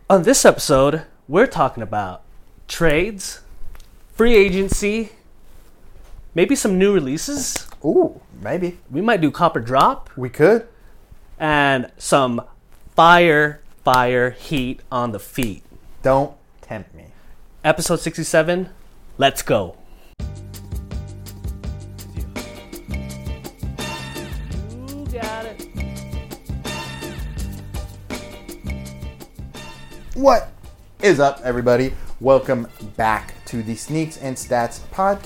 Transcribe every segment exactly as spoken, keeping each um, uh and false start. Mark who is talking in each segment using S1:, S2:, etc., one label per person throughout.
S1: On this episode, we're talking about trades, free agency, maybe some new releases.
S2: Ooh, maybe.
S1: We might do Copper Drop.
S2: We could.
S1: And some fire, fire heat on the feet.
S2: Don't tempt me.
S1: Episode sixty-seven, let's go. You got it.
S2: What is up, everybody? Welcome back to the Sneaks and Stats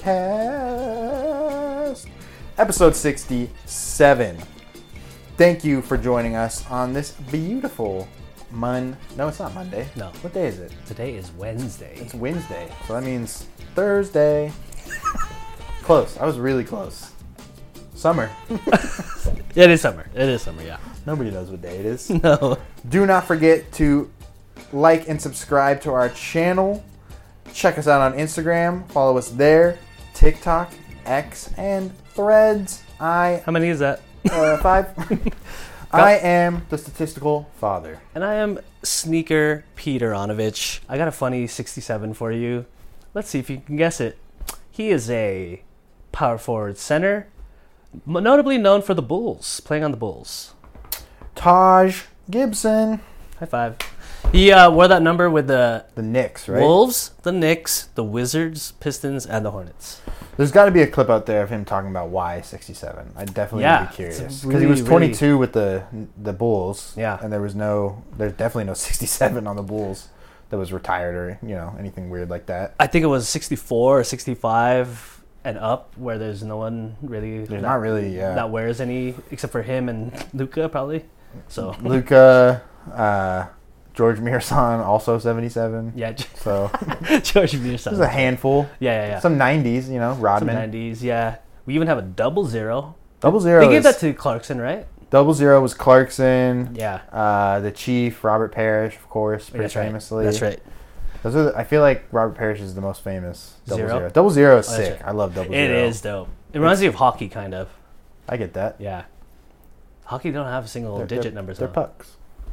S2: podcast, episode sixty-seven. Thank you for joining us on this beautiful Mon. No, it's not Monday.
S1: No.
S2: What day is it?
S1: Today is Wednesday.
S2: It's Wednesday, so that means Thursday. Close. I was really close. Summer.
S1: It is summer. It is summer, yeah.
S2: Nobody knows what day it is.
S1: No.
S2: Do not forget to like and subscribe to our channel. Check us out on Instagram. Follow us there. TikTok, X, and Threads. I
S1: How many is that?
S2: uh, five. I am the statistical father.
S1: And I am Sneaker Peter Onovich. I got a funny sixty-seven for you. Let's see if you can guess it. He is a power forward center, notably known for the Bulls, playing on the Bulls.
S2: Taj Gibson.
S1: High five. He uh, wore that number with the
S2: The Knicks, right?
S1: Wolves, the Knicks, the Wizards, Pistons, and the Hornets.
S2: There's got to be a clip out there of him talking about why sixty-seven. I definitely
S1: Yeah,
S2: would be curious
S1: it's
S2: because he was
S1: really,
S2: twenty-two really... with the the Bulls.
S1: Yeah,
S2: and there was no, there's definitely no sixty-seven on the Bulls that was retired or you know anything weird like that.
S1: I think it was sixty-four or sixty-five and up, where there's no one really.
S2: There's
S1: that,
S2: not really, yeah.
S1: That wears any except for him and Luka probably. So
S2: Luka, uh, George Mirasan also seventy-seven.
S1: Yeah,
S2: so
S1: George Mirasan.
S2: There's a handful.
S1: Yeah, yeah, yeah.
S2: Some nineties, you know, Rodman.
S1: Some nineties, yeah. We even have a double zero.
S2: Double zero.
S1: They gave
S2: is,
S1: that to Clarkson, right?
S2: Double zero was Clarkson.
S1: Yeah.
S2: Uh, the Chief, Robert Parrish, of course, pretty
S1: That's
S2: famously.
S1: Right. That's right.
S2: Those are the, I feel like Robert Parrish is the most famous. Double
S1: Zero?
S2: zero. Double zero is
S1: Oh,
S2: sick.
S1: right.
S2: I love double
S1: It
S2: zero.
S1: is dope. It reminds me of hockey, kind of.
S2: I get that.
S1: Yeah. Hockey don't have single
S2: They're,
S1: digit
S2: they're,
S1: numbers.
S2: They're
S1: though.
S2: pucks.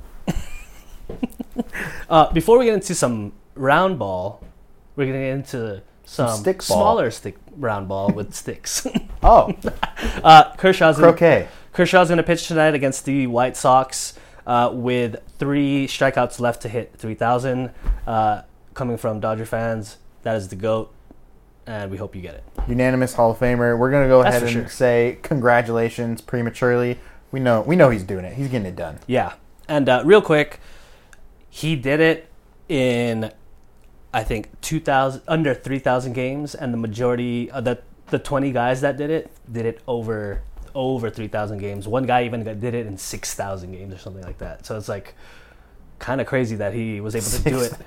S1: uh, before we get into some round ball, we're going to get into some,
S2: Some stick ball.
S1: smaller stick round ball with sticks.
S2: Oh,
S1: uh, Kershaw's
S2: croquet.
S1: Kershaw's going to pitch tonight against the White Sox uh, with three strikeouts left to hit three thousand. Uh, coming from Dodger fans, that is the GOAT, and we hope you get it.
S2: Unanimous Hall of Famer. We're gonna go
S1: That's
S2: ahead
S1: for
S2: and
S1: sure.
S2: say congratulations prematurely. We know we know he's doing it. He's getting it done.
S1: Yeah, and uh, real quick, he did it in, I think, two thousand under three thousand games, and the majority of the the twenty guys that did it did it over over three thousand games. One guy even got- did it in six thousand games or something like that. So it's like kind of crazy that he was able to do it.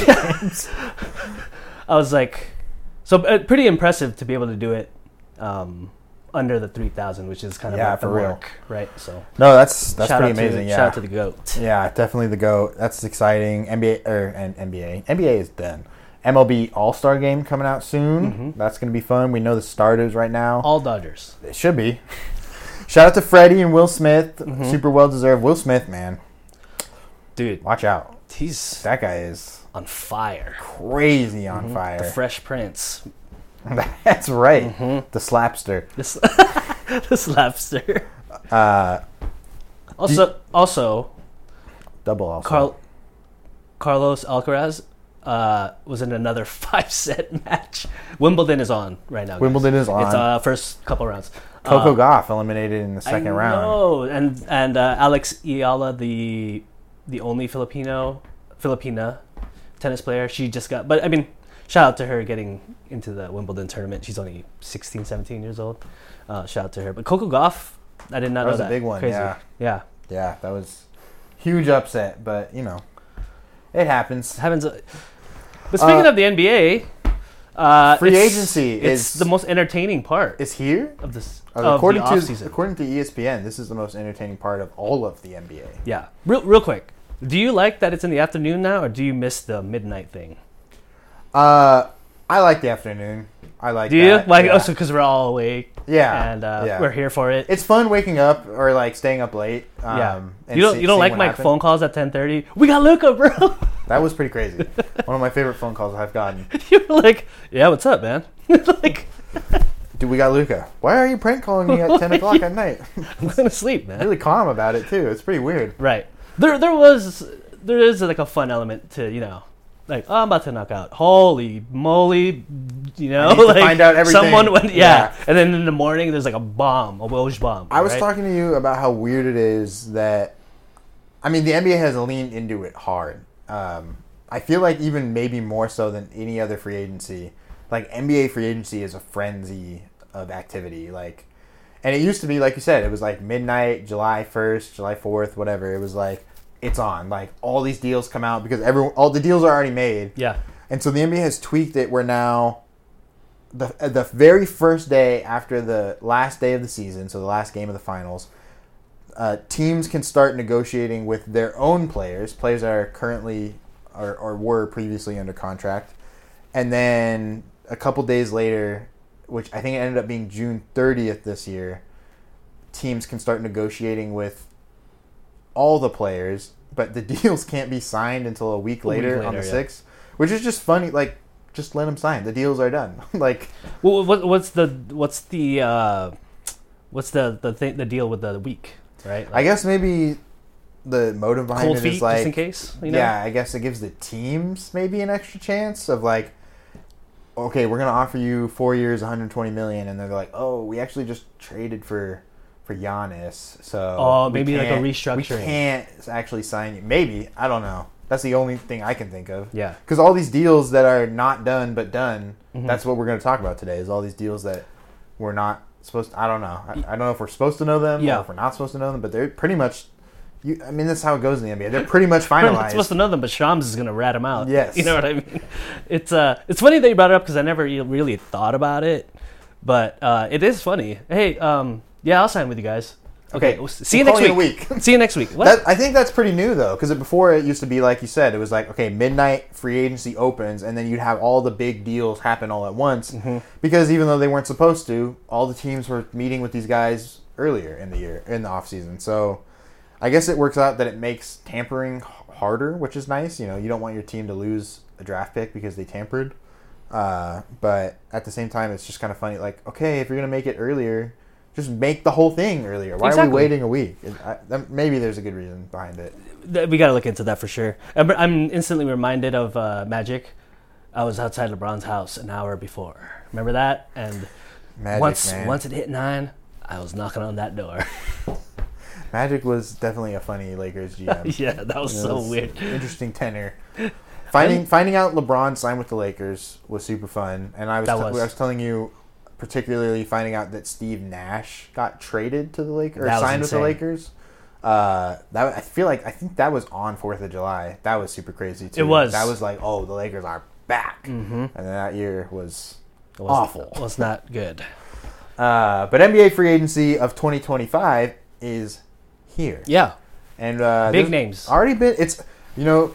S1: I was like, so uh, pretty impressive to be able to do it um, under the three thousand, which is kind of
S2: Yeah,
S1: like the
S2: for real.
S1: mark, right? So
S2: No, that's that's
S1: shout
S2: pretty
S1: out to-
S2: amazing. Yeah,
S1: Shout out to the GOAT.
S2: yeah, definitely the GOAT. That's exciting. N B A or and N B A. N B A is done. M L B All Star Game coming out soon.
S1: Mm-hmm.
S2: That's gonna be fun. We know the starters right now.
S1: All Dodgers.
S2: It should be. Shout out to Freddie and Will Smith.
S1: Mm-hmm.
S2: Super well deserved. Will Smith, man,
S1: Dude,
S2: watch out.
S1: he's
S2: That guy is
S1: on fire.
S2: crazy on
S1: Mhm.
S2: fire.
S1: The Fresh Prince.
S2: That's right.
S1: Mhm.
S2: The slapster.
S1: This the slapster.
S2: Uh,
S1: Also, also,
S2: double also.
S1: Carl, Carlos Alcaraz uh, was in another five-set match. Wimbledon is on right now. guys.
S2: Wimbledon is on.
S1: It's uh, first couple rounds.
S2: Coco
S1: uh,
S2: Gauff eliminated in the second
S1: I
S2: round.
S1: know. and and uh, Alex Ayala, the the only Filipino Filipina tennis player, she just got. But I mean, shout out to her getting into the Wimbledon tournament. She's only sixteen, seventeen years old. Uh, shout out to her. But Coco Gauff, I did not
S2: That
S1: know
S2: was a
S1: that.
S2: big one,
S1: Crazy.
S2: yeah.
S1: Yeah.
S2: Yeah, that was huge upset, but you know, it happens.
S1: Happens. But speaking
S2: Uh,
S1: of the N B A, uh,
S2: free
S1: it's-
S2: agency
S1: it's
S2: is
S1: the most entertaining part
S2: is here.
S1: of this
S2: Uh,
S1: of
S2: according
S1: the
S2: to
S1: offseason.
S2: according to E S P N, this is the most entertaining part of all of the N B A.
S1: Yeah, real real quick. Do you like that it's in the afternoon now, or do you miss the midnight thing?
S2: Uh, I like the afternoon. I like.
S1: Do you
S2: that.
S1: like
S2: Yeah.
S1: also because we're all awake?
S2: Yeah,
S1: and uh,
S2: yeah.
S1: we're here for it.
S2: It's fun waking up or like staying up late. Um,
S1: yeah,
S2: and
S1: you don't
S2: see-
S1: you don't
S2: seeing
S1: like
S2: what
S1: my
S2: happened.
S1: phone calls at ten thirty. We got Luka, bro.
S2: That was pretty crazy. One of my favorite phone calls I've gotten.
S1: You were like, "Yeah, what's up, man?" Like,
S2: dude, we got Luca. Why are you prank calling me at ten o'clock at night?
S1: I'm going to sleep, man.
S2: Really calm about it too. It's pretty weird.
S1: Right. There, there was, there is like a fun element to, you know, like, oh, I'm about to knock out. Holy moly, you know,
S2: I need to
S1: like
S2: find out everything.
S1: someone went, yeah.
S2: Yeah.
S1: And then in the morning, there's like a bomb, a Woj bomb.
S2: I was
S1: right?
S2: talking to you about how weird it is that, I mean, the N B A has leaned into it hard. Um, I feel like even maybe more so than any other free agency, like N B A free agency is a frenzy of activity. Like, and it used to be, like you said, it was like midnight, July first, July fourth, whatever. It was like, it's on. Like, all these deals come out because everyone, all the deals are already made.
S1: Yeah.
S2: And so the N B A has tweaked it where now the the very first day after the last day of the season, so the last game of the finals, uh, teams can start negotiating with their own players, players that are currently or, or were previously under contract. And then a couple days later, which I think it ended up being June thirtieth this year, teams can start negotiating with all the players, but the deals can't be signed until a week later, a week later on the yeah. sixth, which is just funny. Like, just let them sign. The deals are done. Like,
S1: well, what, what's the what's the uh, what's the the thing, the deal with the week, right? Like,
S2: I guess maybe the motive behind
S1: cold
S2: it
S1: feet,
S2: is like,
S1: just in case. You know?
S2: Yeah, I guess it gives the teams maybe an extra chance of like, okay, we're gonna offer you four years, one hundred twenty million, and they're like, oh, we actually just traded for. for Giannis, so
S1: oh, maybe like a restructuring.
S2: We can't actually sign you. Maybe, I don't know. That's the only thing I can think of.
S1: Yeah,
S2: because all these deals that are not done but done.
S1: Mm-hmm.
S2: That's what we're going to talk about today. Is all these deals that we're not supposed to, I don't know. I, I don't know if we're supposed to know them
S1: yeah.
S2: or if we're not supposed to know them. But they're pretty much. You, I mean, that's how it goes in the N B A. They're pretty much finalized.
S1: We're not supposed to know them, but Shams is going to rat them out.
S2: Yes,
S1: you know what I mean. It's uh, it's funny that you brought it up because I never really thought about it, but uh, it is funny. Hey, um, yeah, I'll sign with you guys. Okay,
S2: okay.
S1: see you
S2: we'll
S1: next week.
S2: You week.
S1: See you next week. What?
S2: That, I think that's pretty new though, because before it used to be like you said, it was like okay, midnight free agency opens, and then you'd have all the big deals happen all at once. Mm-hmm. Because even though they weren't supposed to, all the teams were meeting with these guys earlier in the year, in the off season. So I guess it works out that it makes tampering harder, which is nice. You know, you don't want your team to lose a draft pick because they tampered. Uh, but at the same time, it's just kind of funny. Like, okay, if you're gonna make it earlier. Just make the whole thing earlier. Why exactly. are we waiting a week? I, maybe there's a good reason behind it.
S1: We got to look into that for sure. I'm instantly reminded of uh, Magic. I was outside LeBron's house an hour before. Remember that? And
S2: Magic,
S1: once
S2: man.
S1: once it hit nine, I was knocking on that door.
S2: Magic was definitely a funny Lakers G M.
S1: Yeah, that was you know, so was weird.
S2: Interesting tenor. Finding finding out LeBron signed with the Lakers was super fun, and I was, t- was. I was telling you. Particularly finding out that Steve Nash got traded to the Lakers or signed with the Lakers. Uh, that I feel like I think that was on Fourth of July. That was super crazy too.
S1: It was.
S2: That was like, oh, the Lakers are back,
S1: mm-hmm.
S2: and then that year was,
S1: was
S2: awful.
S1: Was not good.
S2: Uh, but N B A free agency of twenty twenty-five is here.
S1: Yeah,
S2: and uh,
S1: big names
S2: already been. It's you know.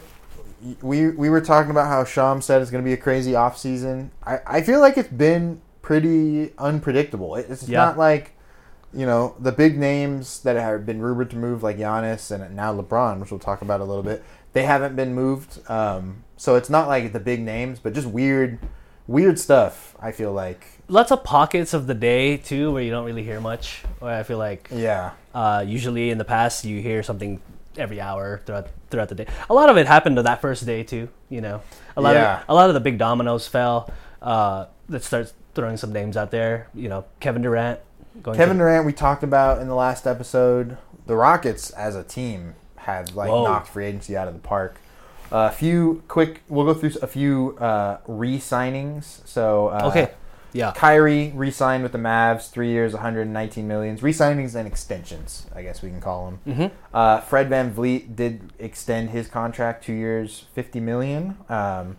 S2: We we were talking about how Sham said it's going to be a crazy offseason. I, I feel like it's been pretty unpredictable. It's yeah. not like, you know, the big names that have been rumored to move, like Giannis and now LeBron, which we'll talk about a little bit. They haven't been moved, um, so it's not like the big names, but just weird, weird stuff. I feel like
S1: lots of pockets of the day too, where you don't really hear much. Where I feel like,
S2: yeah,
S1: uh, usually in the past you hear something every hour throughout throughout the day. A lot of it happened to that first day too. You know, a lot
S2: yeah.
S1: of a lot of the big dominoes fell. Uh, that starts. Throwing some names out there, you know, Kevin Durant. Going
S2: Kevin
S1: to...
S2: Durant, we talked about in the last episode. The Rockets, as a team, have like
S1: Whoa.
S2: knocked free agency out of the park. A uh, few quick, we'll go through a few uh, re-signings. So, uh,
S1: okay, yeah,
S2: Kyrie re-signed with the Mavs, three years, one hundred nineteen million. Re-signings and extensions, I guess we can call them.
S1: Mm-hmm.
S2: Uh, Fred VanVleet did extend his contract, two years, fifty million. Um,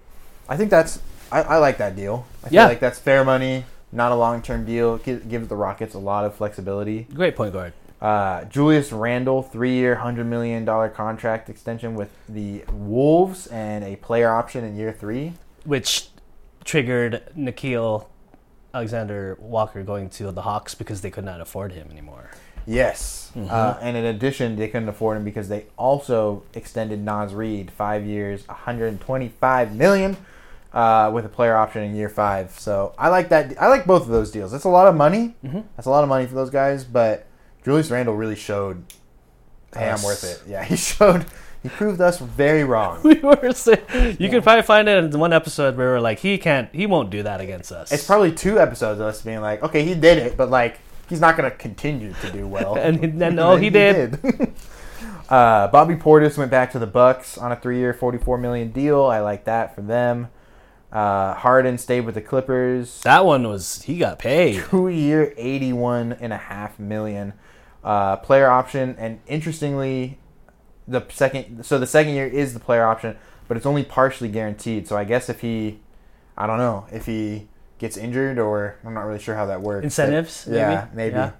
S2: I think that's. I, I like that deal. I feel
S1: yeah.
S2: like that's fair money, not a long-term deal. Give, give the Rockets a lot of flexibility.
S1: Great point guard.
S2: Uh, Julius Randle, three-year, one hundred million dollars contract extension with the Wolves and a player option in year three.
S1: Which triggered Nickeil Alexander Walker going to the Hawks because they could not afford him anymore.
S2: Yes.
S1: Mhm.
S2: Uh, and in addition, they couldn't afford him because they also extended Nas Reed five years, one hundred twenty-five million dollars uh, with a player option in year five. So I like that. I like both of those deals. That's a lot of money.
S1: Mm-hmm.
S2: That's a lot of money for those guys. But Julius Randle really showed, hey, I'm
S1: Us.
S2: worth it. Yeah, he showed. He proved us very wrong.
S1: We were saying, you
S2: Yeah.
S1: can probably find it in one episode where we were like, he can't, he won't do that against us.
S2: It's probably two episodes of us being like, okay, he did it, but like he's not going to continue to do well.
S1: and then no, he did.
S2: did. uh, Bobby Portis went back to the Bucks on a three-year, forty-four million dollars deal. I like that for them. Uh, Harden stayed with the Clippers.
S1: That one was, he got paid.
S2: Two-year, eighty-one and a half million uh, player option, and interestingly, the second so the second year is the player option, but it's only partially guaranteed. So I guess if he, I don't know, if he gets injured or I'm not really sure how that works.
S1: Incentives,
S2: But, yeah, maybe.
S1: maybe?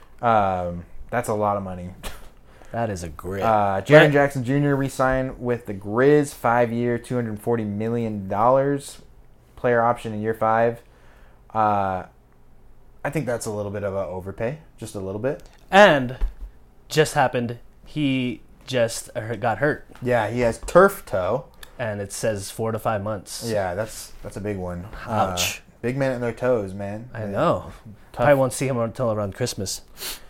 S2: Um, that's a lot of money.
S1: That is a great.
S2: Uh, Jaren Jackson Junior re-signed with the Grizz, five-year, two hundred forty million dollars, player option in year five. Uh, I think that's a little bit of an overpay, just a little bit.
S1: And just happened, he just got hurt.
S2: Yeah, he has turf toe.
S1: And it says four to five months.
S2: Yeah, that's that's a big one.
S1: Ouch.
S2: Uh, big men in their toes, man.
S1: I
S2: Yeah.
S1: know.
S2: Tough.
S1: Probably won't see him until around Christmas.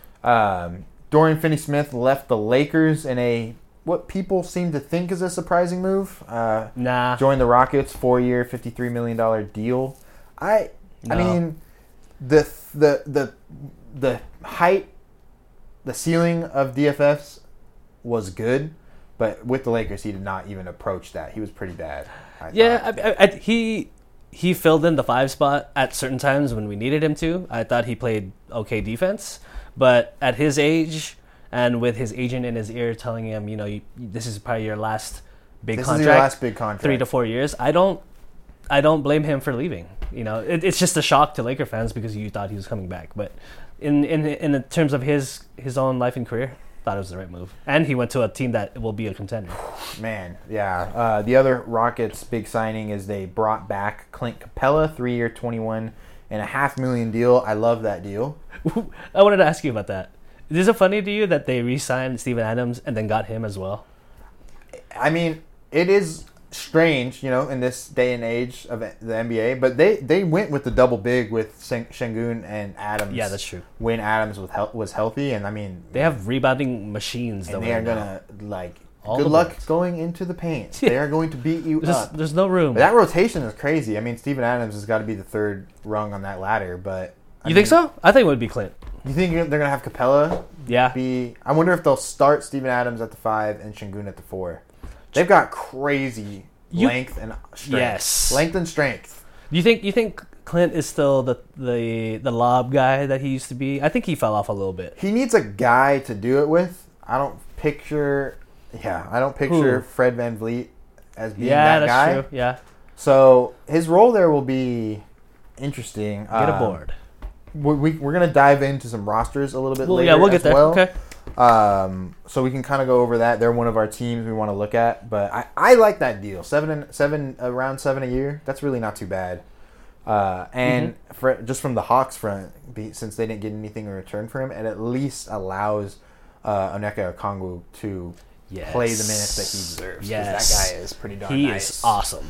S2: Um, Dorian Finney-Smith left the Lakers in a what people seem to think is a surprising move. Uh,
S1: Nah.
S2: joined the Rockets, four-year, fifty-three million dollars deal. I,
S1: No.
S2: I mean, the the the the height, the ceiling of D F S was good, but with the Lakers, he did not even approach that. He was pretty bad. I
S1: Yeah,
S2: thought.
S1: I, I, I, he he filled in the five spot at certain times when we needed him to. I thought he played okay defense, but at his age and with his agent in his ear telling him, you know, you, this is probably your last big
S2: this
S1: contract,
S2: is your last big contract.
S1: three to four years. I don't, I don't blame him for leaving. You know, it, it's just a shock to Laker fans because you thought he was coming back, but in in in the terms of his his own life and career, thought it was the right move. And he went to a team that will be a contender.
S2: Man, yeah. Uh, the other Rockets' big signing is they brought back Clint Capella, three-year, twenty-one and a half million deal. I love that deal.
S1: I wanted to ask you about that. Is it funny to you that they re-signed Steven Adams and then got him as well?
S2: I mean, it is strange, you know, in this day and age of the N B A, but they, they went with the double big with Şengün and Adams.
S1: Yeah, that's true.
S2: When Adams was hel- was healthy, and I mean,
S1: They have rebounding machines.
S2: and
S1: though
S2: they are
S1: right now.
S2: gonna like
S1: All
S2: good
S1: the
S2: luck
S1: boards.
S2: going into the paint. They are going to beat you
S1: There's,
S2: up.
S1: there's no room.
S2: But that rotation is crazy. I mean, Steven Adams has got to be the third rung on that ladder, but I
S1: you think
S2: mean,
S1: so? I think it would be Clint.
S2: You think they're gonna have Capella
S1: Yeah.
S2: be? I wonder if they'll start Steven Adams at the five and Şengün at the four. They've got crazy
S1: You-
S2: length and strength.
S1: Yes.
S2: Length and strength.
S1: Do you think you think Clint is still the the the lob guy that he used to be? I think he fell off a little bit.
S2: He needs a guy to do it with. I don't picture. Yeah, I don't picture
S1: Who?
S2: Fred VanVleet as being
S1: Yeah,
S2: that
S1: that's
S2: guy.
S1: true. Yeah.
S2: So his role there will be interesting.
S1: Get
S2: Um,
S1: aboard.
S2: We, we, we're gonna dive into some rosters a little bit
S1: Well,
S2: later.
S1: yeah, we'll
S2: as
S1: get there.
S2: well.
S1: Okay.
S2: Um, so we can kind of go over that. They're one of our teams we want to look at, but I, I like that deal. Seven and seven around seven a year. That's really not too bad. Uh, and
S1: Mm-hmm.
S2: for just from the Hawks front, be, since they didn't get anything in return for him, it at least allows uh, Onyeka Okongwu to
S1: Yes.
S2: play the minutes that he deserves. 'cause
S1: Yes.
S2: that guy is pretty darn
S1: He
S2: nice.
S1: is awesome.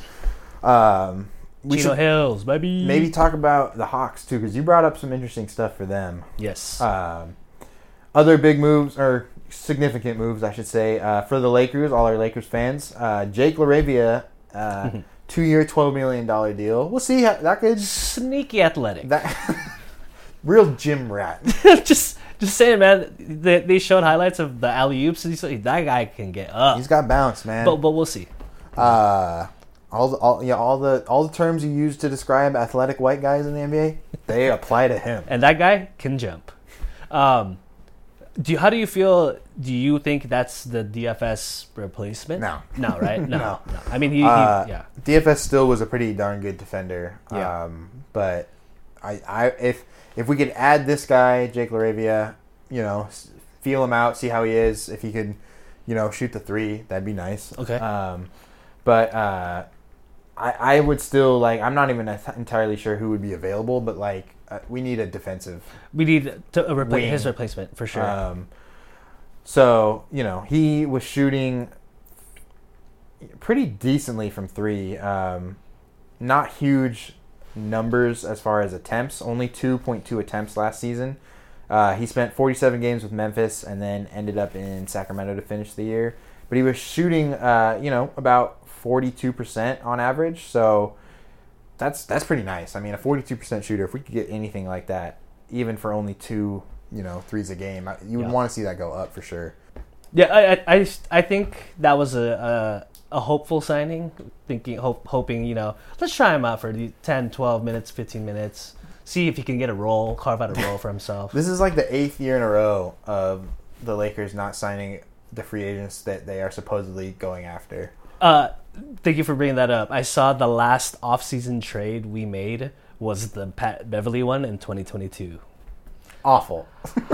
S2: Um, we
S1: Chino
S2: should
S1: Hills, baby.
S2: maybe talk about the Hawks too, because you brought up some interesting stuff for them.
S1: Yes.
S2: Um, other big moves, or significant moves, I should say, uh, for the Lakers, all our Lakers fans. Uh, Jake LaRavia, uh, two-year, twelve million dollars deal. We'll see how that could...
S1: Sneaky athletic.
S2: That real gym rat.
S1: just just saying, man. They, they showed highlights of the alley oops. And he's- that guy can get up.
S2: He's got bounce, man.
S1: But but we'll see.
S2: Uh, all the all yeah all the all the terms you use to describe athletic white guys in the N B A, they apply to him.
S1: And that guy can jump. Um, do you, how do you feel? Do you think that's the D F S replacement?
S2: No.
S1: no, right? No,
S2: No.
S1: no. I mean, he,
S2: Uh,
S1: he yeah.
S2: D F S still was a pretty darn good defender.
S1: Yeah.
S2: Um, but I, I if if we could add this guy, Jake LaRavia, you know, s- feel him out, see how he is. If he could, you know, shoot the three, that'd be nice.
S1: Okay.
S2: Um, but uh, I, I would still like. I'm not even entirely sure who would be available, but like uh, we need a defensive.
S1: We need to uh, repla-
S2: wing.
S1: his replacement for sure.
S2: Um, so you know he was shooting pretty decently from three. Um, not huge numbers as far as attempts. Only two point two attempts last season. Uh, he spent forty-seven games with Memphis and then ended up in Sacramento to finish the year. But he was shooting, uh, you know, about forty-two percent on average. So that's that's pretty nice. I mean, a forty-two percent shooter, if we could get anything like that, even for only two, you know, threes a game, you would
S1: Yeah.
S2: want to see that go up for sure.
S1: Yeah, I, I, I, just, I think that was a, a a hopeful signing. Thinking, hope, hoping, you know, let's try him out for the ten, twelve minutes, fifteen minutes. See if he can get a role, carve out a role for himself.
S2: This is like the eighth year in a row of the Lakers not signing the free agents that they are supposedly going after.
S1: Uh, thank you for bringing that up. I saw the last offseason trade we made was the Pat Beverly one in twenty twenty-two.
S2: Awful.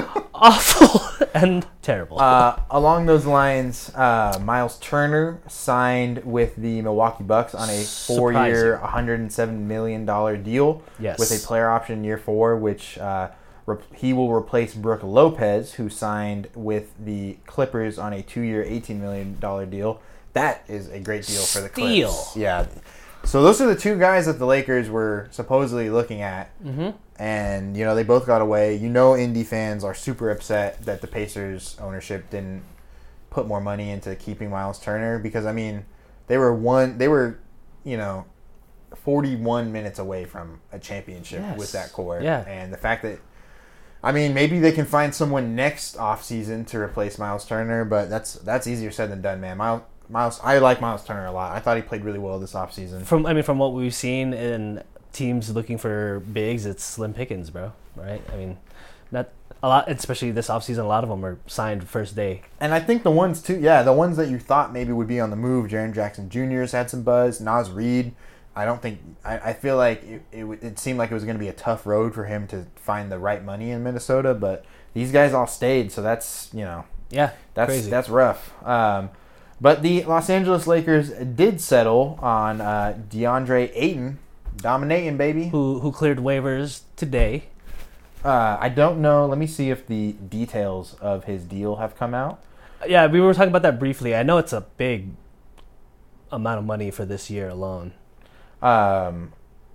S1: Awful and terrible.
S2: Uh, along those lines, uh, Miles Turner signed with the Milwaukee Bucks on a four-year,
S1: Surprising.
S2: one hundred seven million dollars deal
S1: Yes.
S2: with a player option year four, which uh, re- he will replace Brooke Lopez, who signed with the Clippers on a two-year, eighteen million dollars deal. That is a great deal for the
S1: Steal.
S2: Clips. Yeah. So those are the two guys that the Lakers were supposedly looking at.
S1: Mm-hmm.
S2: And, you know, they both got away. You know, Indy fans are super upset that the Pacers ownership didn't put more money into keeping Miles Turner because, I mean, they were one, they were, you know, forty-one minutes away from a championship
S1: Yes.
S2: with that core.
S1: Yeah.
S2: And the fact that, I mean, maybe they can find someone next offseason to replace Miles Turner, but that's that's easier said than done, man. Miles, Miles, I like Miles Turner a lot. I thought he played really well this offseason.
S1: From I mean, from what we've seen in teams looking for bigs, it's slim pickings, bro. Right? I mean, not a lot, especially this offseason. A lot of them are signed first day.
S2: And I think the ones too, yeah, the ones that you thought maybe would be on the move, Jaren Jackson Junior's had some buzz. Nas Reed, I don't think, I, I feel like it, it it seemed like it was going to be a tough road for him to find the right money in Minnesota, but these guys all stayed, so that's, you know,
S1: Yeah,
S2: that's
S1: crazy.
S2: that's rough. Um, but the Los Angeles Lakers did settle on uh, DeAndre Ayton, dominating, baby.
S1: who who cleared waivers today.
S2: Uh, I don't know. Let me see if the details of his deal have come out.
S1: Yeah, we were talking about that briefly. I know it's a big amount of money for this year alone.
S2: Um,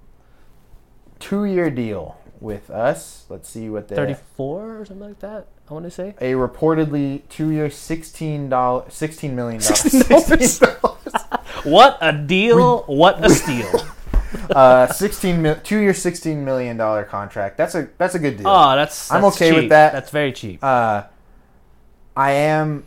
S2: two-year deal with us. Let's see what they
S1: thirty-four or something like that, I want to say.
S2: a reportedly two-year sixteen dollars, sixteen million dollars.
S1: sixteen dollars. What a deal! what a steal!
S2: uh, sixteen mil, two-year, sixteen million dollar contract. That's a that's a good deal.
S1: Oh, that's, that's
S2: I'm okay
S1: cheap.
S2: with that.
S1: That's very cheap.
S2: Uh, I am,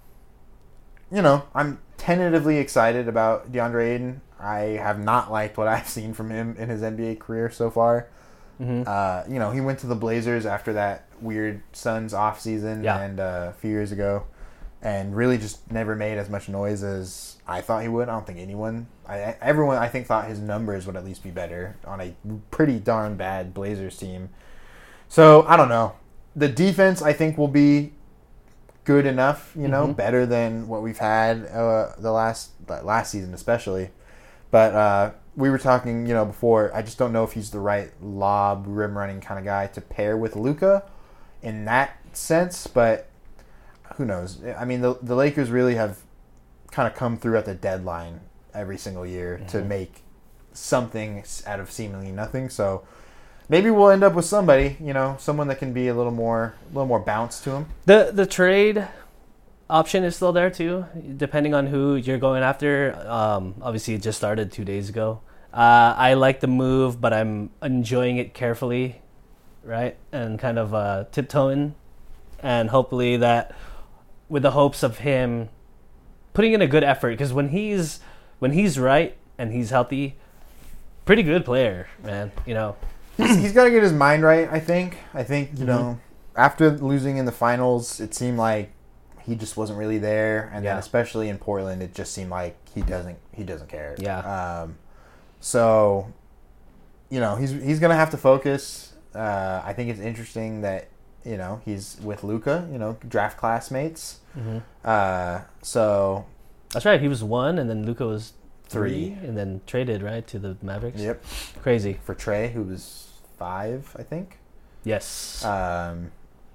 S2: you know, I'm tentatively excited about DeAndre Ayton. I have not liked what I've seen from him in his N B A career so far.
S1: Mm-hmm.
S2: Uh, you know, he went to the Blazers after that weird Suns offseason
S1: Yeah.
S2: and uh, a few years ago, and really just never made as much noise as I thought he would. I don't think anyone, I, everyone, I think thought his numbers would at least be better on a pretty darn bad Blazers team. So I don't know. The defense, I think, will be good enough. You know,
S1: Mm-hmm.
S2: better than what we've had uh, the last last season, especially. But uh, we were talking, you know, before. I just don't know if he's the right lob, rim running kind of guy to pair with Luka in that sense. But who knows? I mean, the the Lakers really have kind of come through at the deadline every single year mm-hmm. to make something out of seemingly nothing. So maybe we'll end up with somebody, you know, someone that can be a little more, a little more bounce to him.
S1: The the trade option is still there too, depending on who you're going after. Um, obviously, it just started two days ago. Uh, I like the move, but I'm enjoying it carefully, right? And kind of uh, tiptoeing, and hopefully that, with the hopes of him putting in a good effort, because when he's when he's right and he's healthy, pretty good player, man. You know,
S2: he's, he's got to get his mind right. I think. I think you
S1: Mm-hmm.
S2: know, after losing in the finals, it seemed like he just wasn't really there, and
S1: Yeah.
S2: then especially in Portland, it just seemed like he doesn't he doesn't care.
S1: Yeah.
S2: Um, so, you know, he's he's gonna have to focus. Uh, I think it's interesting that you know he's with Luka. You know, draft classmates.
S1: Mm-hmm.
S2: Uh, so
S1: That's right. He was one, and then Luka was
S2: three.
S1: and then traded right to the Mavericks.
S2: Yep.
S1: Crazy.
S2: For Trey, who was five, I think.
S1: Yes.
S2: Um,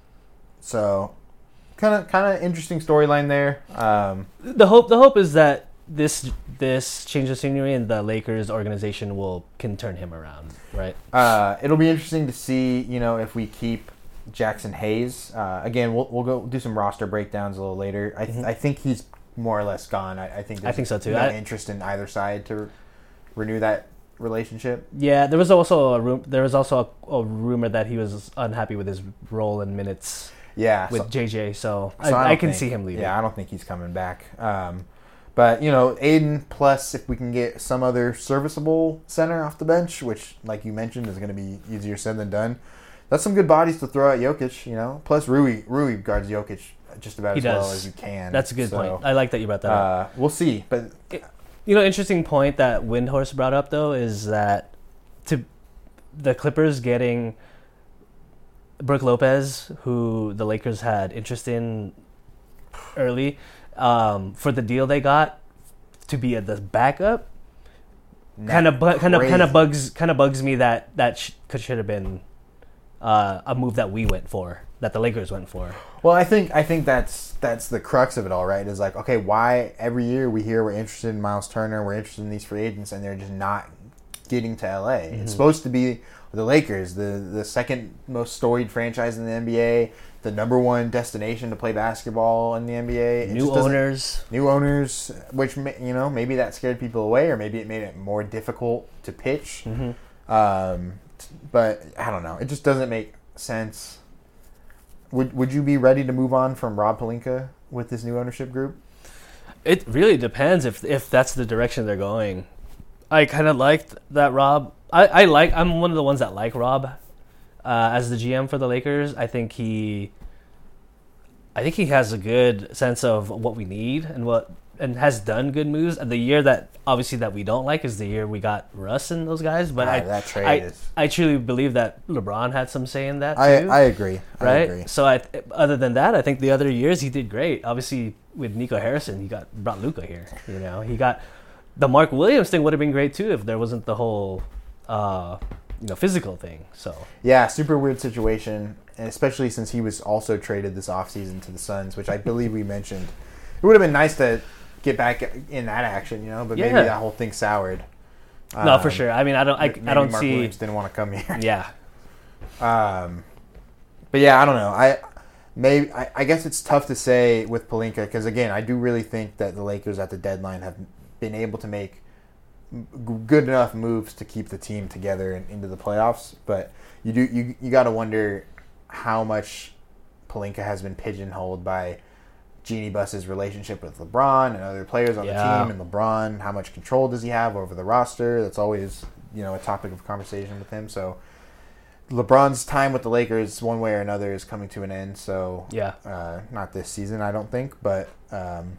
S2: so kind of kind of interesting storyline there. Um,
S1: the hope the hope is that this this change of scenery and the Lakers organization will can turn him around, right?
S2: uh, it'll be interesting to see, you know, if we keep Jackson Hayes. Uh, again, we'll we'll go do some roster breakdowns a little later. I th-
S1: Mhm.
S2: I think he's more or less gone. I, I think
S1: I think so too.
S2: No
S1: I-
S2: interest in either side to re- renew that relationship.
S1: Yeah, there was also a room. There was also a, a rumor that he was unhappy with his role in minutes
S2: Yeah,
S1: with
S2: so,
S1: J J. So,
S2: so
S1: I,
S2: I
S1: I,
S2: don't
S1: can
S2: think-
S1: see him leaving.
S2: Yeah, I don't think he's coming back. Um, but you know, Aiden plus if we can get some other serviceable center off the bench, which, like you mentioned, is going to be easier said than done. That's some good bodies to throw at Jokic. You know, plus Rui Rui guards Jokic just about
S1: He
S2: as well
S1: does.
S2: as you can.
S1: That's a good
S2: So,
S1: point. I like that you brought that up.
S2: Uh, we'll see, but
S1: You know, interesting point that Windhorse brought up though is that to the Clippers getting Brooke Lopez, who the Lakers had interest in early, um, for the deal they got to be at the backup, kind of bu- kind of kind of
S2: crazy.
S1: bugs kind of bugs me that that sh- could should have been uh, a move that we went for, that the Lakers went for.
S2: Well, I think I think that's that's the crux of it all, right? Is like, okay, why every year we hear we're interested in Miles Turner, we're interested in these free agents, and they're just not getting to L A.
S1: Mm-hmm.
S2: It's supposed to be the Lakers, the the second most storied franchise in the N B A, the number one destination to play basketball in the N B A. It
S1: New
S2: just doesn't-
S1: owners.
S2: new owners, which ma- you know maybe that scared people away, or maybe it made it more difficult to pitch.
S1: Mm-hmm.
S2: Um, t- but I don't know. It just doesn't make sense. Would Would you be ready to move on from Rob Pelinka with this new ownership group?
S1: It really depends if if that's the direction they're going. I kind of liked that Rob. I, I like. I'm one of the ones that like Rob uh, as the G M for the Lakers. I think he. I think he has a good sense of what we need and what and has done good moves. And the year that obviously that we don't like is the year we got Russ and those guys. But
S2: Ah,
S1: I
S2: that trade
S1: I,
S2: is.
S1: I truly believe that LeBron had some say in that too.
S2: I I agree. I
S1: right?
S2: agree.
S1: So I, other than that, I think the other years he did great. Obviously, with Nico Harrison, he got brought Luka here. You know, he got the Mark Williams thing would have been great too if there wasn't the whole, uh, you know, physical thing. So
S2: Yeah, super weird situation, and especially since he was also traded this offseason to the Suns, which I believe we mentioned. It would have been nice to get back in that action, you know, but maybe
S1: Yeah.
S2: that whole thing soured.
S1: no, for
S2: Um,
S1: sure. I mean, I don't, I,
S2: maybe
S1: I don't
S2: Mark
S1: see.
S2: Williams didn't want to come here.
S1: Yeah,
S2: Um, but yeah, I don't know. I maybe I, I guess it's tough to say with Pelinka because again, I do really think that the Lakers at the deadline have been able to make g- good enough moves to keep the team together and into the playoffs. But you do you you got to wonder how much Pelinka has been pigeonholed by Jeannie Buss's relationship with LeBron and other players on
S1: Yeah.
S2: the team, and LeBron, how much control does he have over the roster? That's always, you know, a topic of conversation with him. So LeBron's time with the Lakers, one way or another, is coming to an end. So
S1: yeah.
S2: uh, not this season, I don't think, but um,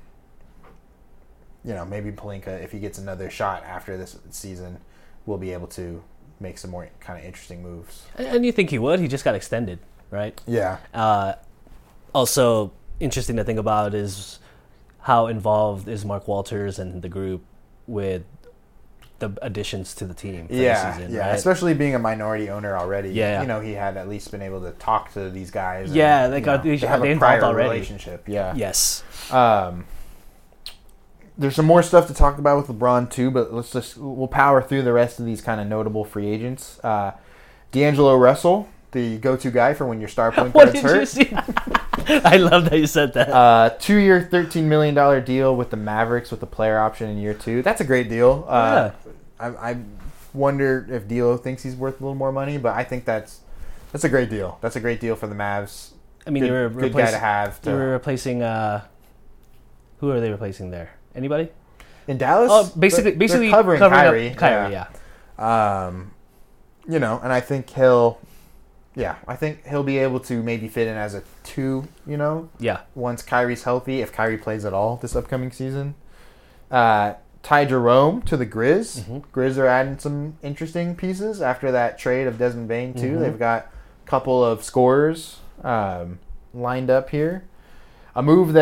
S2: you know, maybe Pelinka, if he gets another shot after this season, will be able to make some more kind of interesting moves.
S1: And, and you think he would? He just got extended, right?
S2: Yeah,
S1: Uh, also, interesting to think about is how involved is Mark Walters and the group with the additions to the team for
S2: yeah,
S1: the season,
S2: yeah.
S1: right?
S2: Especially being a minority owner already.
S1: Yeah.
S2: you know, he had at least been able to talk to these guys.
S1: Yeah,
S2: and,
S1: they
S2: you
S1: got-
S2: know,
S1: they-
S2: have
S1: they
S2: a
S1: involved
S2: prior
S1: already.
S2: relationship. Yeah.
S1: Yes.
S2: Um, there's some more stuff to talk about with LeBron too, but let's just we'll power through the rest of these kind of notable free agents. Uh, D'Angelo Russell, the go-to guy for when your star point
S1: What
S2: guard's
S1: did you
S2: hurt.
S1: see? I love that you said that.
S2: Uh, two-year, thirteen million dollars deal with the Mavericks with the player option in year two. That's a great deal. Uh, I, I wonder if D'Lo thinks he's worth a little more money, but I think that's that's a great deal. That's a great deal for the Mavs.
S1: I mean,
S2: good,
S1: you were
S2: good
S1: replac-
S2: guy to have.
S1: you were
S2: To,
S1: replacing. Uh, who are they replacing there? Anybody?
S2: in Dallas,
S1: Oh, basically,
S2: they're- they're
S1: basically
S2: covering,
S1: up
S2: Kyrie.
S1: Kyrie, yeah.
S2: Um, you know, and I think he'll, yeah, I think he'll be able to maybe fit in as a two, you know,
S1: yeah,
S2: once Kyrie's healthy, if Kyrie plays at all this upcoming season. Uh, Ty Jerome to the Grizz.
S1: Mhm.
S2: Grizz are adding some interesting pieces after that trade of Desmond Bain, too.
S1: Mhm.
S2: They've got a couple of scorers um, lined up here. A move that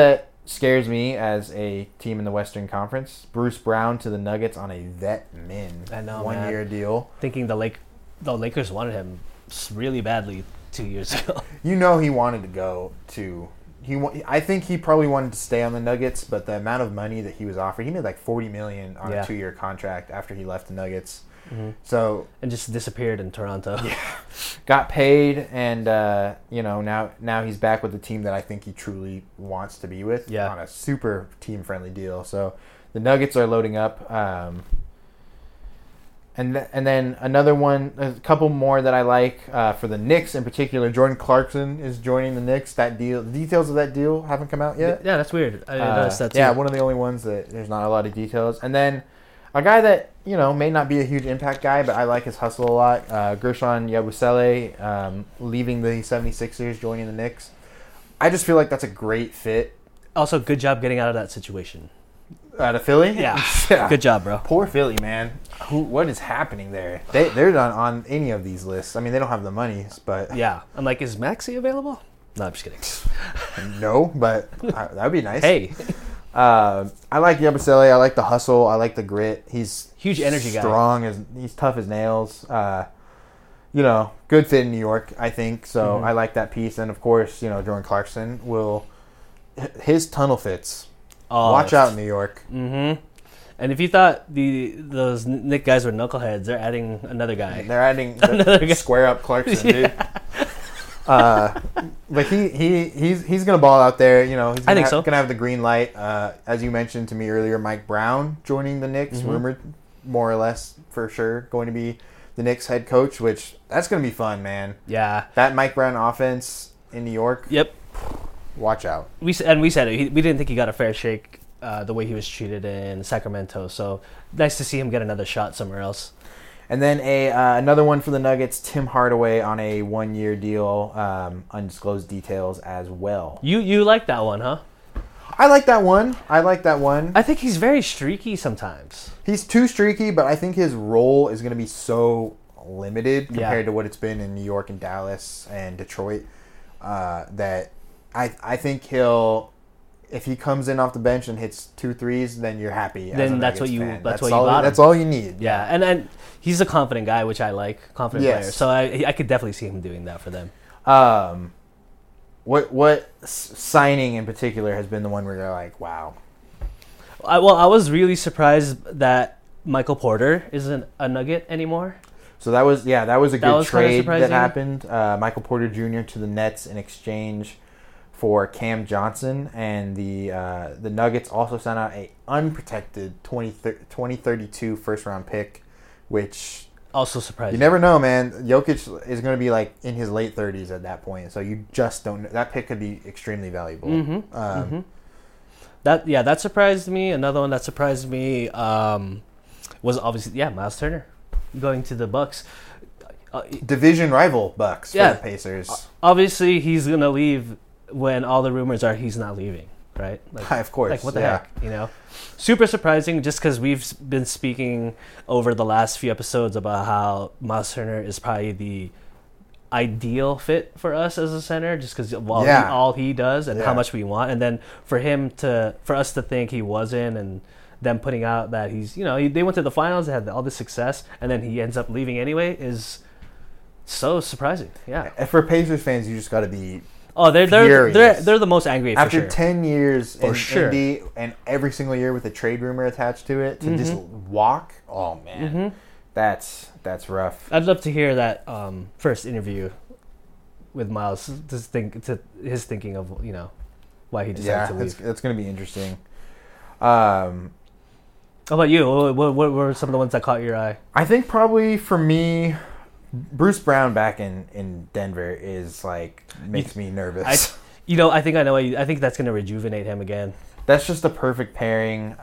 S2: scares me as a team in the Western Conference. Bruce Brown to the Nuggets on a vet min.
S1: I know,
S2: one
S1: man.
S2: year deal.
S1: Thinking the Lake, the Lakers wanted him really badly two years ago.
S2: You know he wanted to go to. He, wa- I think he probably wanted to stay on the Nuggets, but the amount of money that he was offered, he made like forty million on
S1: Yeah.
S2: a two-year contract after he left the Nuggets.
S1: Mm-hmm.
S2: So
S1: And just disappeared in Toronto.
S2: yeah, got paid, and uh, you know now now he's back with the team that I think he truly wants to be with.
S1: Yeah.
S2: On a super team-friendly deal. So the Nuggets are loading up. Um, And th- and then another one, a couple more that I like uh, for the Knicks in particular. Jordan Clarkson is joining the Knicks. That deal, the details of that deal haven't come out yet.
S1: Yeah, that's weird. I
S2: Uh,
S1: noticed that too.
S2: Yeah, one of the only ones that there's not a lot of details. And then a guy that you know may not be a huge impact guy, but I like his hustle a lot. Uh, Gershon Yabusele um, leaving the seventy-sixers, joining the Knicks. I just feel like that's a great fit.
S1: Also, good job getting out of that situation.
S2: Out of Philly,
S1: Yeah.
S2: yeah.
S1: Good job, bro.
S2: Poor Philly, man. Who? What is happening there? They they're not on any of these lists. I mean, they don't have the money, but
S1: Yeah. I'm like, is Maxi available? No, I'm just kidding.
S2: no. But uh, that'd be nice.
S1: Hey,
S2: uh, I like Yabusele. I like the hustle. I like the grit. He's
S1: Huge energy guy.
S2: Strong as he's tough as nails. Uh, you know, good fit in New York, I think. So
S1: Mhm.
S2: I like that piece. And of course, you know, Jordan Clarkson will his tunnel fits.
S1: oh,
S2: Watch out, New York.
S1: Mm-hmm. And if you thought the those Nick guys were knuckleheads, they're adding another guy.
S2: They're adding
S1: Another guy.
S2: square up Clarkson, dude. Uh, but he, he he's he's gonna ball out there. You know, he's
S1: I
S2: gonna,
S1: think
S2: ha-
S1: so.
S2: gonna have the green light. Uh, as you mentioned to me earlier, Mike Brown joining the Knicks,
S1: Mhm.
S2: rumored more or less for sure going to be the Knicks head coach. Which that's gonna be fun, man.
S1: Yeah.
S2: That Mike Brown offense in New York.
S1: Yep.
S2: Watch out.
S1: We s- and we said it. He, we didn't think he got a fair shake uh, the way he was treated in Sacramento. So nice to see him get another shot somewhere else.
S2: And then a uh, another one for the Nuggets, Tim Hardaway on a one year deal, um, undisclosed details as well.
S1: You you like that one, huh?
S2: I like that one. I like that one.
S1: I think he's very streaky sometimes.
S2: He's too streaky, but I think his role is going to be so limited
S1: Yeah.
S2: compared to what it's been in New York and Dallas and Detroit uh, that I I think he'll if he comes in off the bench and hits two threes, then you're happy. as
S1: Then
S2: a
S1: that's
S2: Nuggets
S1: what you-
S2: fan.
S1: that's what you
S2: all,
S1: got him.
S2: That's all you need.
S1: Yeah, and and he's a confident guy, which I like, confident
S2: Yes.
S1: player. So I I could definitely see him doing that for them.
S2: Um, what what s- signing in particular has been the one where you're like, wow.
S1: I, well, I was really surprised that Michael Porter isn't a Nugget anymore.
S2: So that was yeah, that was a
S1: That
S2: good
S1: was kinda
S2: trade that
S1: surprising.
S2: happened. Uh, Michael Porter Junior to the Nets in exchange for Cam Johnson, and the uh, the Nuggets also sent out a unprotected twenty thirty-two first round pick, which
S1: Also surprising.
S2: you never know, man. Jokic is going to be like in his late thirties at that point, so you just don't know. That pick could be extremely valuable.
S1: Mm-hmm.
S2: Um,
S1: mm-hmm. That yeah, that surprised me. Another one that surprised me um, was obviously yeah, Miles Turner going to the Bucks. Uh,
S2: Division rival Bucks for
S1: Yeah.
S2: the Pacers.
S1: obviously, he's gonna leave when all the rumors are he's not leaving, right? Like,
S2: of course.
S1: like what the
S2: yeah.
S1: heck, you know? Super surprising, just because we've s- been speaking over the last few episodes about how Miles Turner is probably the ideal fit for us as a center, just because of all, he,
S2: Yeah.
S1: all he does and
S2: Yeah.
S1: how much we want, and then for him to, for us to think he wasn't, and them putting out that he's, you know, he, they went to the finals, they had all this success, and then he ends up leaving anyway, is so surprising. Yeah.
S2: And for Pacers fans, you just got to be
S1: Oh, they're they're
S2: Furious.
S1: they're, they're the most angry for
S2: after
S1: sure.
S2: ten years
S1: For
S2: in
S1: sure.
S2: Indy and every single year with a trade rumor attached to it to just
S1: Mhm.
S2: walk. Oh man,
S1: Mhm.
S2: that's that's rough.
S1: I'd love to hear that um, first interview with Miles to think to his thinking of you know why he decided
S2: Yeah,
S1: to
S2: it's
S1: leave.
S2: it's going to be interesting. Um,
S1: How about you? What, what, what were some of the ones that caught your eye?
S2: I think probably for me, Bruce Brown back in, in Denver is like makes me nervous.
S1: I, you know, I think I know. What you, I think that's going to rejuvenate him again.
S2: That's just a perfect pairing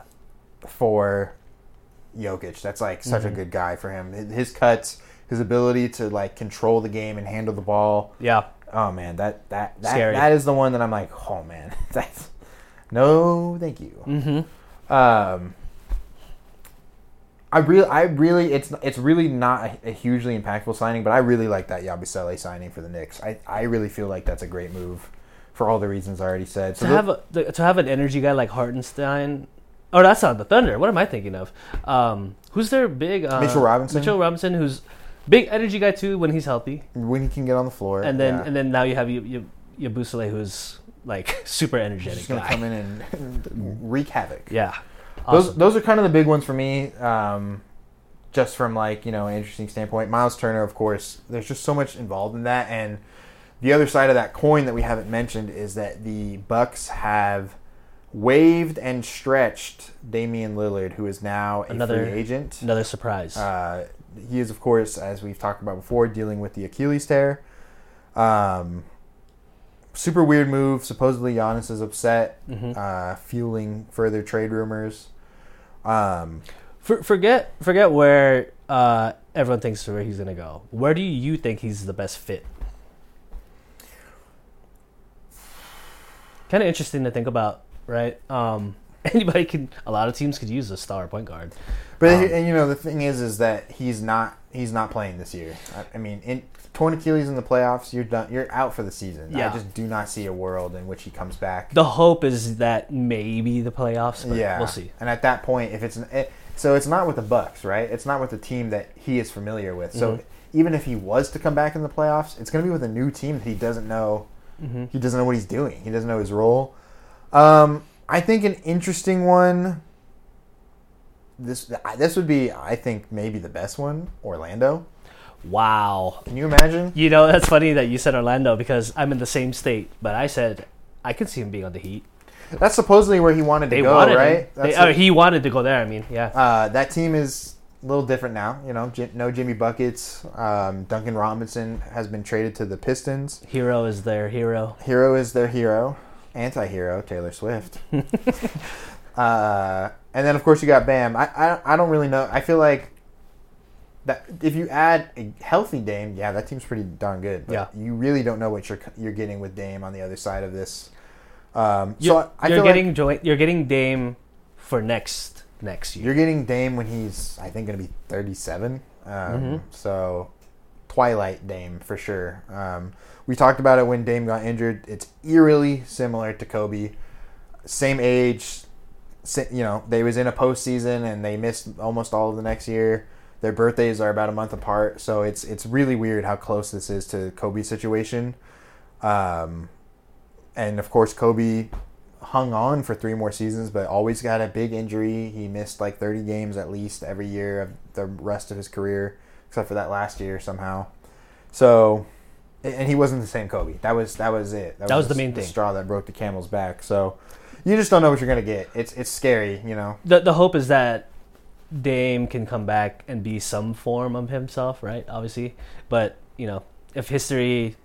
S2: for Jokic. That's like such
S1: Mhm.
S2: a good guy for him. His cuts, his ability to like control the game and handle the ball.
S1: Yeah,
S2: Oh man, that that that,
S1: Scary.
S2: that is the one that I'm like, oh man, that's no, thank you.
S1: mm-hmm.
S2: Um, I really, I really, it's it's really not a, a hugely impactful signing, but I really like that Yabusele signing for the Knicks. I, I really feel like that's a great move for all the reasons I already said. So
S1: to have a, the, to have an energy guy like Hartenstein. Oh, that's not the Thunder. What am I thinking of? Um, who's their big uh,
S2: Mitchell Robinson.
S1: Mitchell Robinson, who's big energy guy too when he's healthy.
S2: when he can get on the floor,
S1: And then
S2: yeah.
S1: and then now you have you you Yabusele, who's like super
S2: He's
S1: energetic
S2: just gonna
S1: guy.
S2: come in and wreak havoc.
S1: Yeah,
S2: Those
S1: awesome.
S2: those are kind of the big ones for me. Um, just from like you know an interesting standpoint, Miles Turner, of course. There's just so much involved in that, and the other side of that coin that we haven't mentioned is that the Bucks have waived and stretched Damian Lillard, who is now a
S1: Another-
S2: free agent.
S1: Another surprise.
S2: Uh, he is, of course, as we've talked about before, dealing with the Achilles tear. Um, super weird move. Supposedly, Giannis is upset,
S1: Mhm.
S2: uh, fueling further trade rumors. Um,
S1: For, forget forget where uh, everyone thinks where he's gonna go. Where do you think he's the best fit? Kind of interesting to think about, right? Um, anybody can. A lot of teams could use a star point guard.
S2: but
S1: Um,
S2: and you know the thing is, is that he's not he's not playing this year. I, I mean, in torn Achilles in the playoffs, you're done. You're out for the season.
S1: Yeah.
S2: I just do not see a world in which he comes back.
S1: The hope is that maybe the playoffs. But
S2: Yeah,
S1: we'll see.
S2: And at that point, if it's an, it, so, it's not with the Bucks, right? It's not with the team that he is familiar with. So,
S1: Mhm.
S2: even if he was to come back in the playoffs, it's going to be with a new team that he doesn't know.
S1: Mm-hmm.
S2: He doesn't know what he's doing. He doesn't know his role. Um, I think an interesting one. This this would be, I think, maybe the best one. Orlando.
S1: Wow.
S2: Can you imagine?
S1: You know, that's funny that you said Orlando because I'm in the same state, but I said I could see him being on the Heat.
S2: That's supposedly where he wanted to
S1: They
S2: go,
S1: wanted
S2: right?
S1: him.
S2: That's
S1: They,
S2: a-
S1: oh, he wanted to go there. I mean, yeah.
S2: Uh, that team is a little different now. You know, J- no Jimmy Buckets. Um, Duncan Robinson has been traded to the Pistons.
S1: Hero is their hero.
S2: Hero is their hero. Anti-hero, Taylor Swift. uh, and then, of course, you got Bam. I, I I don't really know. I feel like that if you add a healthy Dame, yeah, that team's pretty darn good. But
S1: Yeah.
S2: you really don't know what you're you're getting with Dame on the other side of this. Um,
S1: You're,
S2: so I
S1: you're
S2: feel
S1: getting
S2: like
S1: jo- you're getting Dame for next next year.
S2: you're getting Dame when he's, I think, going to be thirty-seven. Um,
S1: Mhm.
S2: So Twilight Dame for sure. Um, we talked about it when Dame got injured. It's eerily similar to Kobe. Same age. sa- You know, they was in a postseason and they missed almost all of the next year. Their birthdays are about a month apart, so it's it's really weird how close this is to Kobe's situation. Um, and of course, Kobe hung on for three more seasons, but always got a big injury. He missed like thirty games at least every year of the rest of his career, except for that last year somehow. So, and he wasn't the same Kobe. That was that was it.
S1: That was the main
S2: the
S1: thing.
S2: straw that broke the camel's back. So, you just don't know what you're gonna get. It's it's scary, you know.
S1: The the hope is that Dame can come back and be some form of himself, right? Obviously, but you know, if history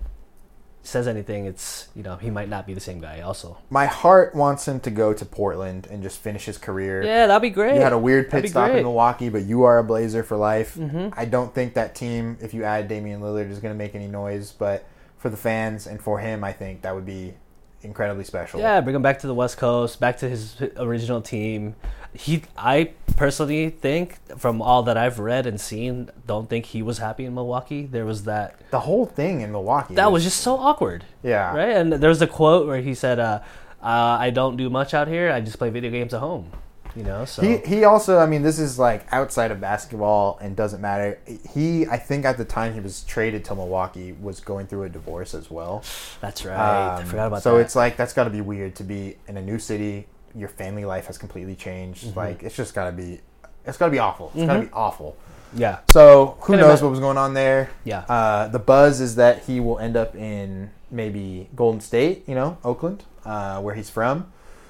S1: says anything, it's you know he might not be the same guy. Also,
S2: My heart wants him to go to Portland and just finish his career.
S1: yeah, that'd be great.
S2: You had a weird
S1: That'd
S2: pit
S1: be
S2: stop
S1: great.
S2: in Milwaukee, but you are a Blazer for life.
S1: Mhm.
S2: I don't think that team, if you add Damian Lillard, is going to make any noise. But for the fans and for him, I think that would be incredibly special.
S1: Yeah, bring him back to the West Coast, back to his original team. He, I personally think, from all that I've read and seen, don't think he was happy in Milwaukee. There was that.
S2: The whole thing in Milwaukee.
S1: That was just so awkward,
S2: yeah.
S1: right? And there was a quote where he said, uh, uh, "I don't do much out here. I just play video games at home." You know, so
S2: He he also, I mean, this is like outside of basketball and doesn't matter. He, I think at the time he was traded to Milwaukee, was going through a divorce as well.
S1: that's right. I
S2: Um,
S1: forgot about
S2: so
S1: that.
S2: it's like that's got to be weird to be in a new city. Your family life has completely changed.
S1: Mm-hmm.
S2: Like it's just got to be, it's got to be awful. It's got to be awful.
S1: yeah,
S2: So who
S1: Kinda
S2: knows
S1: ma-
S2: what was going on there?
S1: yeah.
S2: Uh, the buzz is that he will end up in maybe Golden State, you know, Oakland, uh, where he's from.